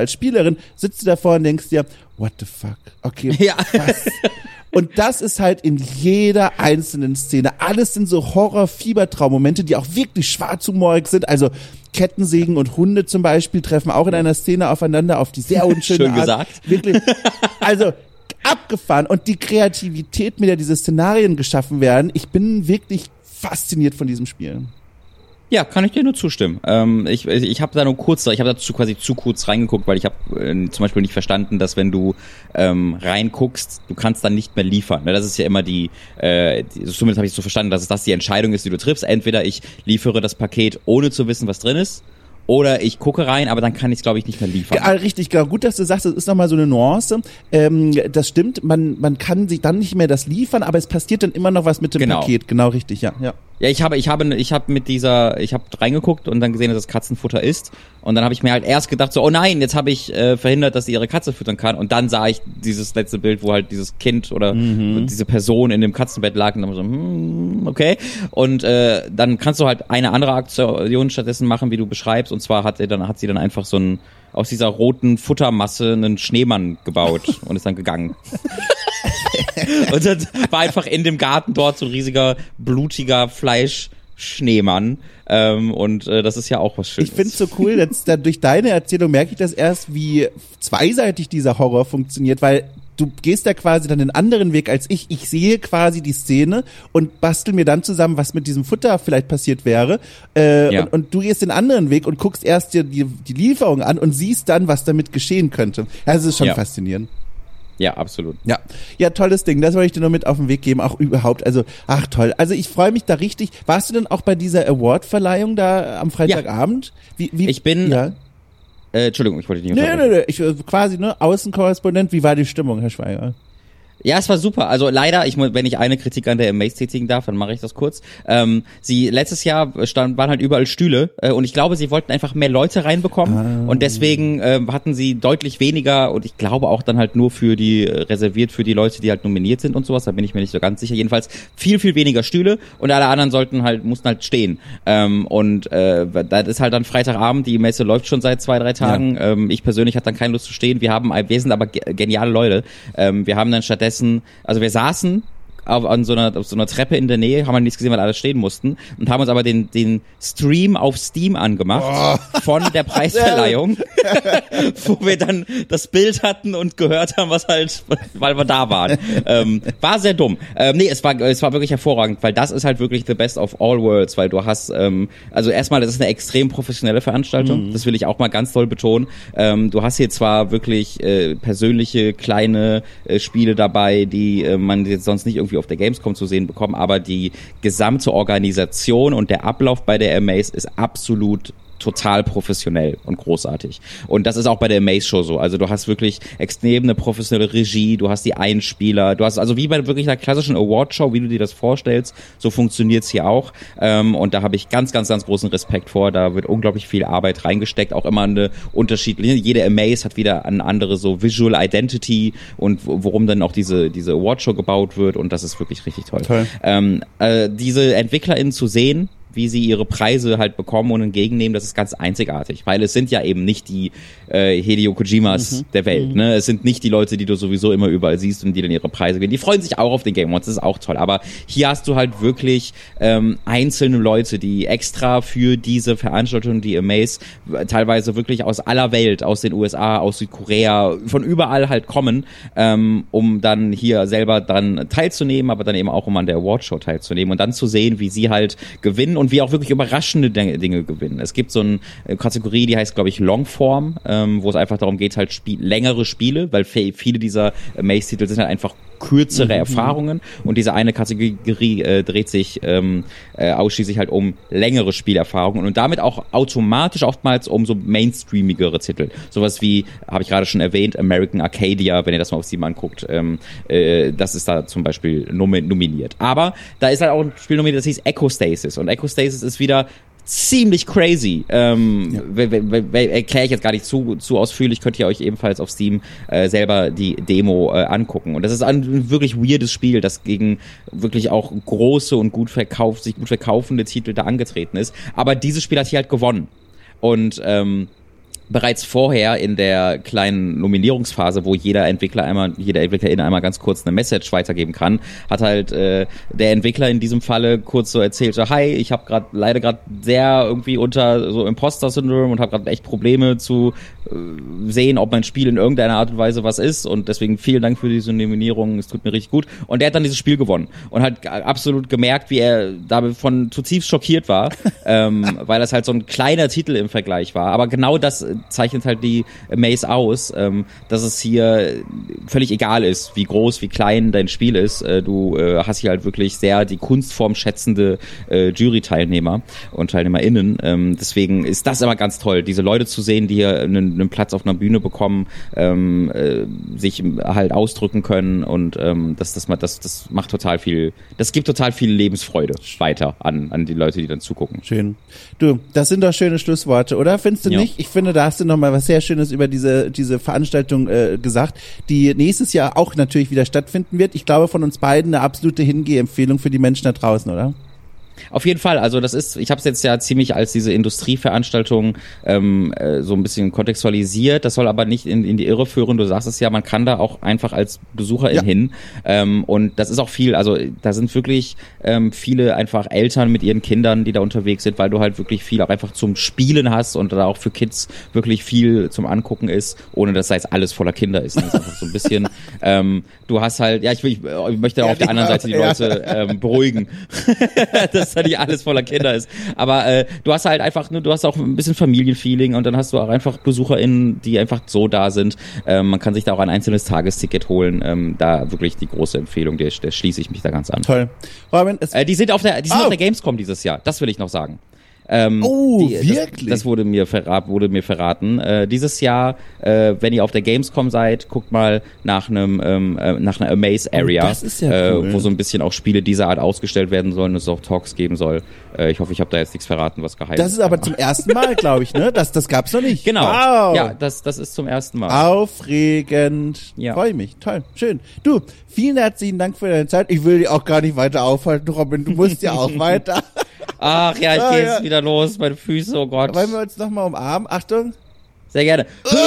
als Spielerin sitzt du davor und denkst dir, what the fuck? Okay, ja. was? Und das ist halt in jeder einzelnen Szene. Alles sind so Horror-Fiebertraum-Momente, die auch wirklich schwarzhumorig sind. Also Kettensägen und Hunde zum Beispiel treffen auch in einer Szene aufeinander auf die sehr unschöne Schön Art. gesagt. Wirklich. Also abgefahren. Und die Kreativität, mit der diese Szenarien geschaffen werden, ich bin wirklich fasziniert von diesem Spiel. Ja, kann ich dir nur zustimmen. Ähm, ich ich habe da nur kurz, ich habe dazu quasi zu kurz reingeguckt, weil ich habe äh, zum Beispiel nicht verstanden, dass wenn du ähm, reinguckst, du kannst dann nicht mehr liefern. Ne? Das ist ja immer die, äh, die zumindest habe ich so verstanden, dass es das die Entscheidung ist, die du triffst. Entweder ich liefere das Paket, ohne zu wissen, was drin ist, oder ich gucke rein, aber dann kann ich es, glaube ich, nicht mehr liefern. Ja, richtig, genau. Gut, dass du sagst, das ist nochmal so eine Nuance. Ähm, das stimmt, man man kann sich dann nicht mehr das liefern, aber es passiert dann immer noch was mit dem genau. Paket. Genau, richtig, ja. ja. Ja, ich habe, ich habe, ich habe mit dieser, ich habe reingeguckt und dann gesehen, dass es Katzenfutter ist. Und dann habe ich mir halt erst gedacht, so, oh nein, jetzt habe ich äh, verhindert, dass sie ihre Katze füttern kann. Und dann sah ich dieses letzte Bild, wo halt dieses Kind oder mhm. diese Person in dem Katzenbett lag und dann so, hm, okay. Und äh, dann kannst du halt eine andere Aktion stattdessen machen, wie du beschreibst. Und zwar hat er dann, hat sie dann einfach so ein aus dieser roten Futtermasse einen Schneemann gebaut und ist dann gegangen. Und dann war einfach in dem Garten dort so ein riesiger, blutiger Fleischschneemann. Ähm, und äh, das ist ja auch was Schönes. Ich find's so cool, dass da durch deine Erzählung merke ich das erst, wie zweiseitig dieser Horror funktioniert, weil du gehst da quasi dann den anderen Weg als ich. Ich sehe quasi die Szene und bastel mir dann zusammen, was mit diesem Futter vielleicht passiert wäre. Äh, ja. und, und du gehst den anderen Weg und guckst erst dir die, die Lieferung an und siehst dann, was damit geschehen könnte. Also es ist schon ja. faszinierend. Ja, absolut. Ja, ja, tolles Ding. Das wollte ich dir nur mit auf den Weg geben, auch überhaupt. Also, ach toll. Also ich freue mich da richtig. Warst du denn auch bei dieser Award-Verleihung da am Freitagabend? Ja. Wie, wie, ich bin... Ja. Äh, Entschuldigung, ich wollte dich nicht unterbrechen. Nee, nee, nee. Ich, quasi, ne, Außenkorrespondent. Wie war die Stimmung, Herr Schweiger? Ja, es war super. Also leider, ich wenn ich eine Kritik an der Amaze tätigen darf, dann mache ich das kurz. Ähm, sie letztes Jahr stand, waren halt überall Stühle äh, und ich glaube, sie wollten einfach mehr Leute reinbekommen ah. und deswegen äh, hatten sie deutlich weniger und ich glaube auch dann halt nur für die äh, reserviert für die Leute, die halt nominiert sind und sowas. Da bin ich mir nicht so ganz sicher. Jedenfalls viel viel weniger Stühle und alle anderen sollten halt mussten halt stehen. Ähm, und äh, das ist halt dann Freitagabend. Die Messe läuft schon seit zwei drei Tagen. Ja. Ähm, ich persönlich hatte dann keine Lust zu stehen. Wir haben, wir sind aber geniale Leute. Ähm, wir haben dann stattdessen Also wir saßen auf, an so einer, auf so einer Treppe in der Nähe, haben wir nichts gesehen, weil alle stehen mussten und haben uns aber den, den Stream auf Steam angemacht oh. von der Preisverleihung, wo wir dann das Bild hatten und gehört haben, was halt, weil wir da waren. ähm, war sehr dumm. Ähm, nee, es war, es war wirklich hervorragend, weil das ist halt wirklich the best of all worlds, weil du hast, ähm, also erstmal, das ist eine extrem professionelle Veranstaltung, mhm. das will ich auch mal ganz toll betonen. Ähm, du hast hier zwar wirklich äh, persönliche, kleine äh, Spiele dabei, die äh, man jetzt sonst nicht irgendwie auf der Gamescom zu sehen bekommen, aber die gesamte Organisation und der Ablauf bei der Amaze ist absolut total professionell und großartig. Und das ist auch bei der Amaze-Show so. Also du hast wirklich extrem eine professionelle Regie, du hast die Einspieler, du hast also wie bei wirklich einer klassischen Award-Show, wie du dir das vorstellst, so funktioniert's hier auch. Ähm, und da habe ich ganz, ganz, ganz großen Respekt vor. Da wird unglaublich viel Arbeit reingesteckt, auch immer eine unterschiedliche, jede Amaze hat wieder eine andere so Visual Identity und worum dann auch diese, diese Award-Show gebaut wird und das ist wirklich richtig toll. toll. Ähm, äh, diese EntwicklerInnen zu sehen, wie sie ihre Preise halt bekommen und entgegennehmen, das ist ganz einzigartig, weil es sind ja eben nicht die äh, Hideo Kojimas mhm. der Welt, ne? Es sind nicht die Leute, die du sowieso immer überall siehst und die dann ihre Preise gewinnen. Die freuen sich auch auf den Game Awards, das ist auch toll, aber hier hast du halt wirklich ähm, einzelne Leute, die extra für diese Veranstaltung, die Amaze, teilweise wirklich aus aller Welt, aus den U S A, aus Südkorea, von überall halt kommen, ähm, um dann hier selber dann teilzunehmen, aber dann eben auch um an der Awardshow teilzunehmen und dann zu sehen, wie sie halt gewinnen und wie auch wirklich überraschende Dinge gewinnen. Es gibt so eine Kategorie, die heißt, glaube ich, Longform, ähm, wo es einfach darum geht, halt Spiel, längere Spiele, weil viele dieser Maze-Titel sind halt einfach kürzere mhm. Erfahrungen und diese eine Kategorie äh, dreht sich ähm, äh, ausschließlich halt um längere Spielerfahrungen und damit auch automatisch oftmals um so mainstreamigere Titel. Sowas wie, habe ich gerade schon erwähnt, American Arcadia, wenn ihr das mal auf Steam anguckt, ähm, äh, das ist da zum Beispiel nominiert. Aber da ist halt auch ein Spiel nominiert, das hieß Echostasis und Echostasis ist wieder ziemlich crazy. Ähm, ja. Erkläre ich jetzt gar nicht zu, zu ausführlich, könnt ihr euch ebenfalls auf Steam äh, selber die Demo äh, angucken. Und das ist ein wirklich weirdes Spiel, das gegen wirklich auch große und gut verkauft, sich gut verkaufende Titel da angetreten ist. Aber dieses Spiel hat hier halt gewonnen. Und ähm, bereits vorher in der kleinen Nominierungsphase, wo jeder Entwickler einmal, jeder Entwicklerin einmal ganz kurz eine Message weitergeben kann, hat halt äh, der Entwickler in diesem Falle kurz so erzählt, so, hi, ich habe gerade leider gerade sehr irgendwie unter so Imposter-Syndrom und habe gerade echt Probleme zu äh, sehen, ob mein Spiel in irgendeiner Art und Weise was ist und deswegen vielen Dank für diese Nominierung, es tut mir richtig gut. Und der hat dann dieses Spiel gewonnen und hat absolut gemerkt, wie er davon zutiefst schockiert war, ähm, weil das halt so ein kleiner Titel im Vergleich war. Aber genau das zeichnet halt die Maze aus, ähm, dass es hier völlig egal ist, wie groß, wie klein dein Spiel ist. Äh, du äh, hast hier halt wirklich sehr die Kunstform schätzende äh, Jury-Teilnehmer und TeilnehmerInnen. Ähm, deswegen ist das immer ganz toll, diese Leute zu sehen, die hier einen, einen Platz auf einer Bühne bekommen, ähm, äh, sich halt ausdrücken können und ähm, das, das, das, das macht total viel, das gibt total viel Lebensfreude weiter an, an die Leute, die dann zugucken. Schön. Du, das sind doch schöne Schlussworte, oder? Findest du Ja. nicht? Ich finde, da hast du noch mal was sehr Schönes über diese diese Veranstaltung äh, gesagt, die nächstes Jahr auch natürlich wieder stattfinden wird. Ich glaube, von uns beiden eine absolute Hingeh-Empfehlung für die Menschen da draußen, oder? Auf jeden Fall, also das ist, ich habe es jetzt ja ziemlich als diese Industrieveranstaltung ähm, äh, so ein bisschen kontextualisiert, das soll aber nicht in, in die Irre führen, du sagst es ja, man kann da auch einfach als Besucherin Ja. hin ähm, und das ist auch viel, also da sind wirklich ähm, viele einfach Eltern mit ihren Kindern, die da unterwegs sind, weil du halt wirklich viel auch einfach zum Spielen hast und da auch für Kids wirklich viel zum Angucken ist, ohne dass da jetzt alles voller Kinder ist, das ist einfach so ein bisschen, ähm, du hast halt, ja ich, will, ich möchte auch Ja, auf der anderen ja, Seite die ja. Leute ähm, beruhigen, dass da nicht alles voller Kinder ist. Aber äh, du hast halt einfach, ne, du hast auch ein bisschen Familienfeeling und dann hast du auch einfach BesucherInnen, die einfach so da sind. Ähm, man kann sich da auch ein einzelnes Tagesticket holen. Ähm, da wirklich die große Empfehlung, der, der schließe ich mich da ganz an. Toll. Robin, es Äh, die sind auf der, die sind Oh. auf der Gamescom dieses Jahr. Das will ich noch sagen. Ähm, Oh, die, wirklich? Das, das wurde mir verraten, wurde mir verraten. Äh, dieses Jahr, äh, wenn ihr auf der Gamescom seid, guckt mal nach einem ähm, äh, nach einer Amaze Area, Oh, das ist ja äh, cool. wo so ein bisschen auch Spiele dieser Art ausgestellt werden sollen und es auch Talks geben soll. Äh, ich hoffe, ich habe da jetzt nichts verraten, was geheim ist. das ist aber zum ersten Mal, glaube ich, ne? Das das gab's noch nicht. Genau. Wow. Ja, das das ist zum ersten Mal. Aufregend. Ja. Freue mich. Toll. Schön. Du, vielen herzlichen Dank für deine Zeit. Ich will dich auch gar nicht weiter aufhalten, Robin. Du musst ja auch weiter. Ach ja, ich Ah, gehe ja. jetzt wieder los, meine Füße, oh Gott. Wollen wir uns nochmal umarmen? Achtung. Sehr gerne.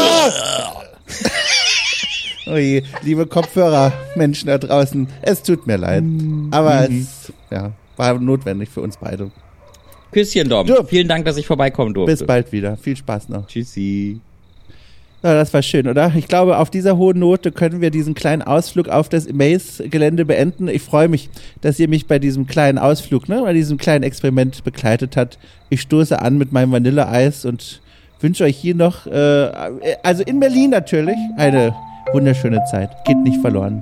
Oh je, liebe Kopfhörer, Menschen da draußen, es tut mir leid. Aber es ja, war notwendig für uns beide. Küsschen, Dom. Ja. Vielen Dank, dass ich vorbeikommen durfte. Bis bald wieder. Viel Spaß noch. Tschüssi. Ja, das war schön, oder? Ich glaube, auf dieser hohen Note können wir diesen kleinen Ausflug auf das Amaze-Gelände beenden. Ich freue mich, dass ihr mich bei diesem kleinen Ausflug, ne, bei diesem kleinen Experiment begleitet habt. Ich stoße an mit meinem Vanilleeis und wünsche euch hier noch, äh, also in Berlin natürlich, eine wunderschöne Zeit. Geht nicht verloren.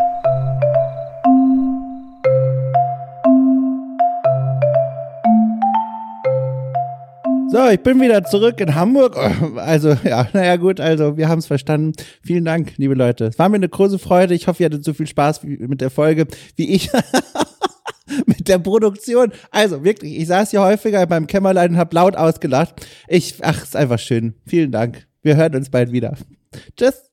So, ich bin wieder zurück in Hamburg. Also, ja, naja gut, also wir haben es verstanden. Vielen Dank, liebe Leute. Es war mir eine große Freude. Ich hoffe, ihr hattet so viel Spaß wie, mit der Folge, wie ich mit der Produktion. Also wirklich, ich saß hier häufiger in meinem Kämmerlein und habe laut ausgelacht. Ich, ach, ist einfach schön. Vielen Dank. Wir hören uns bald wieder. Tschüss.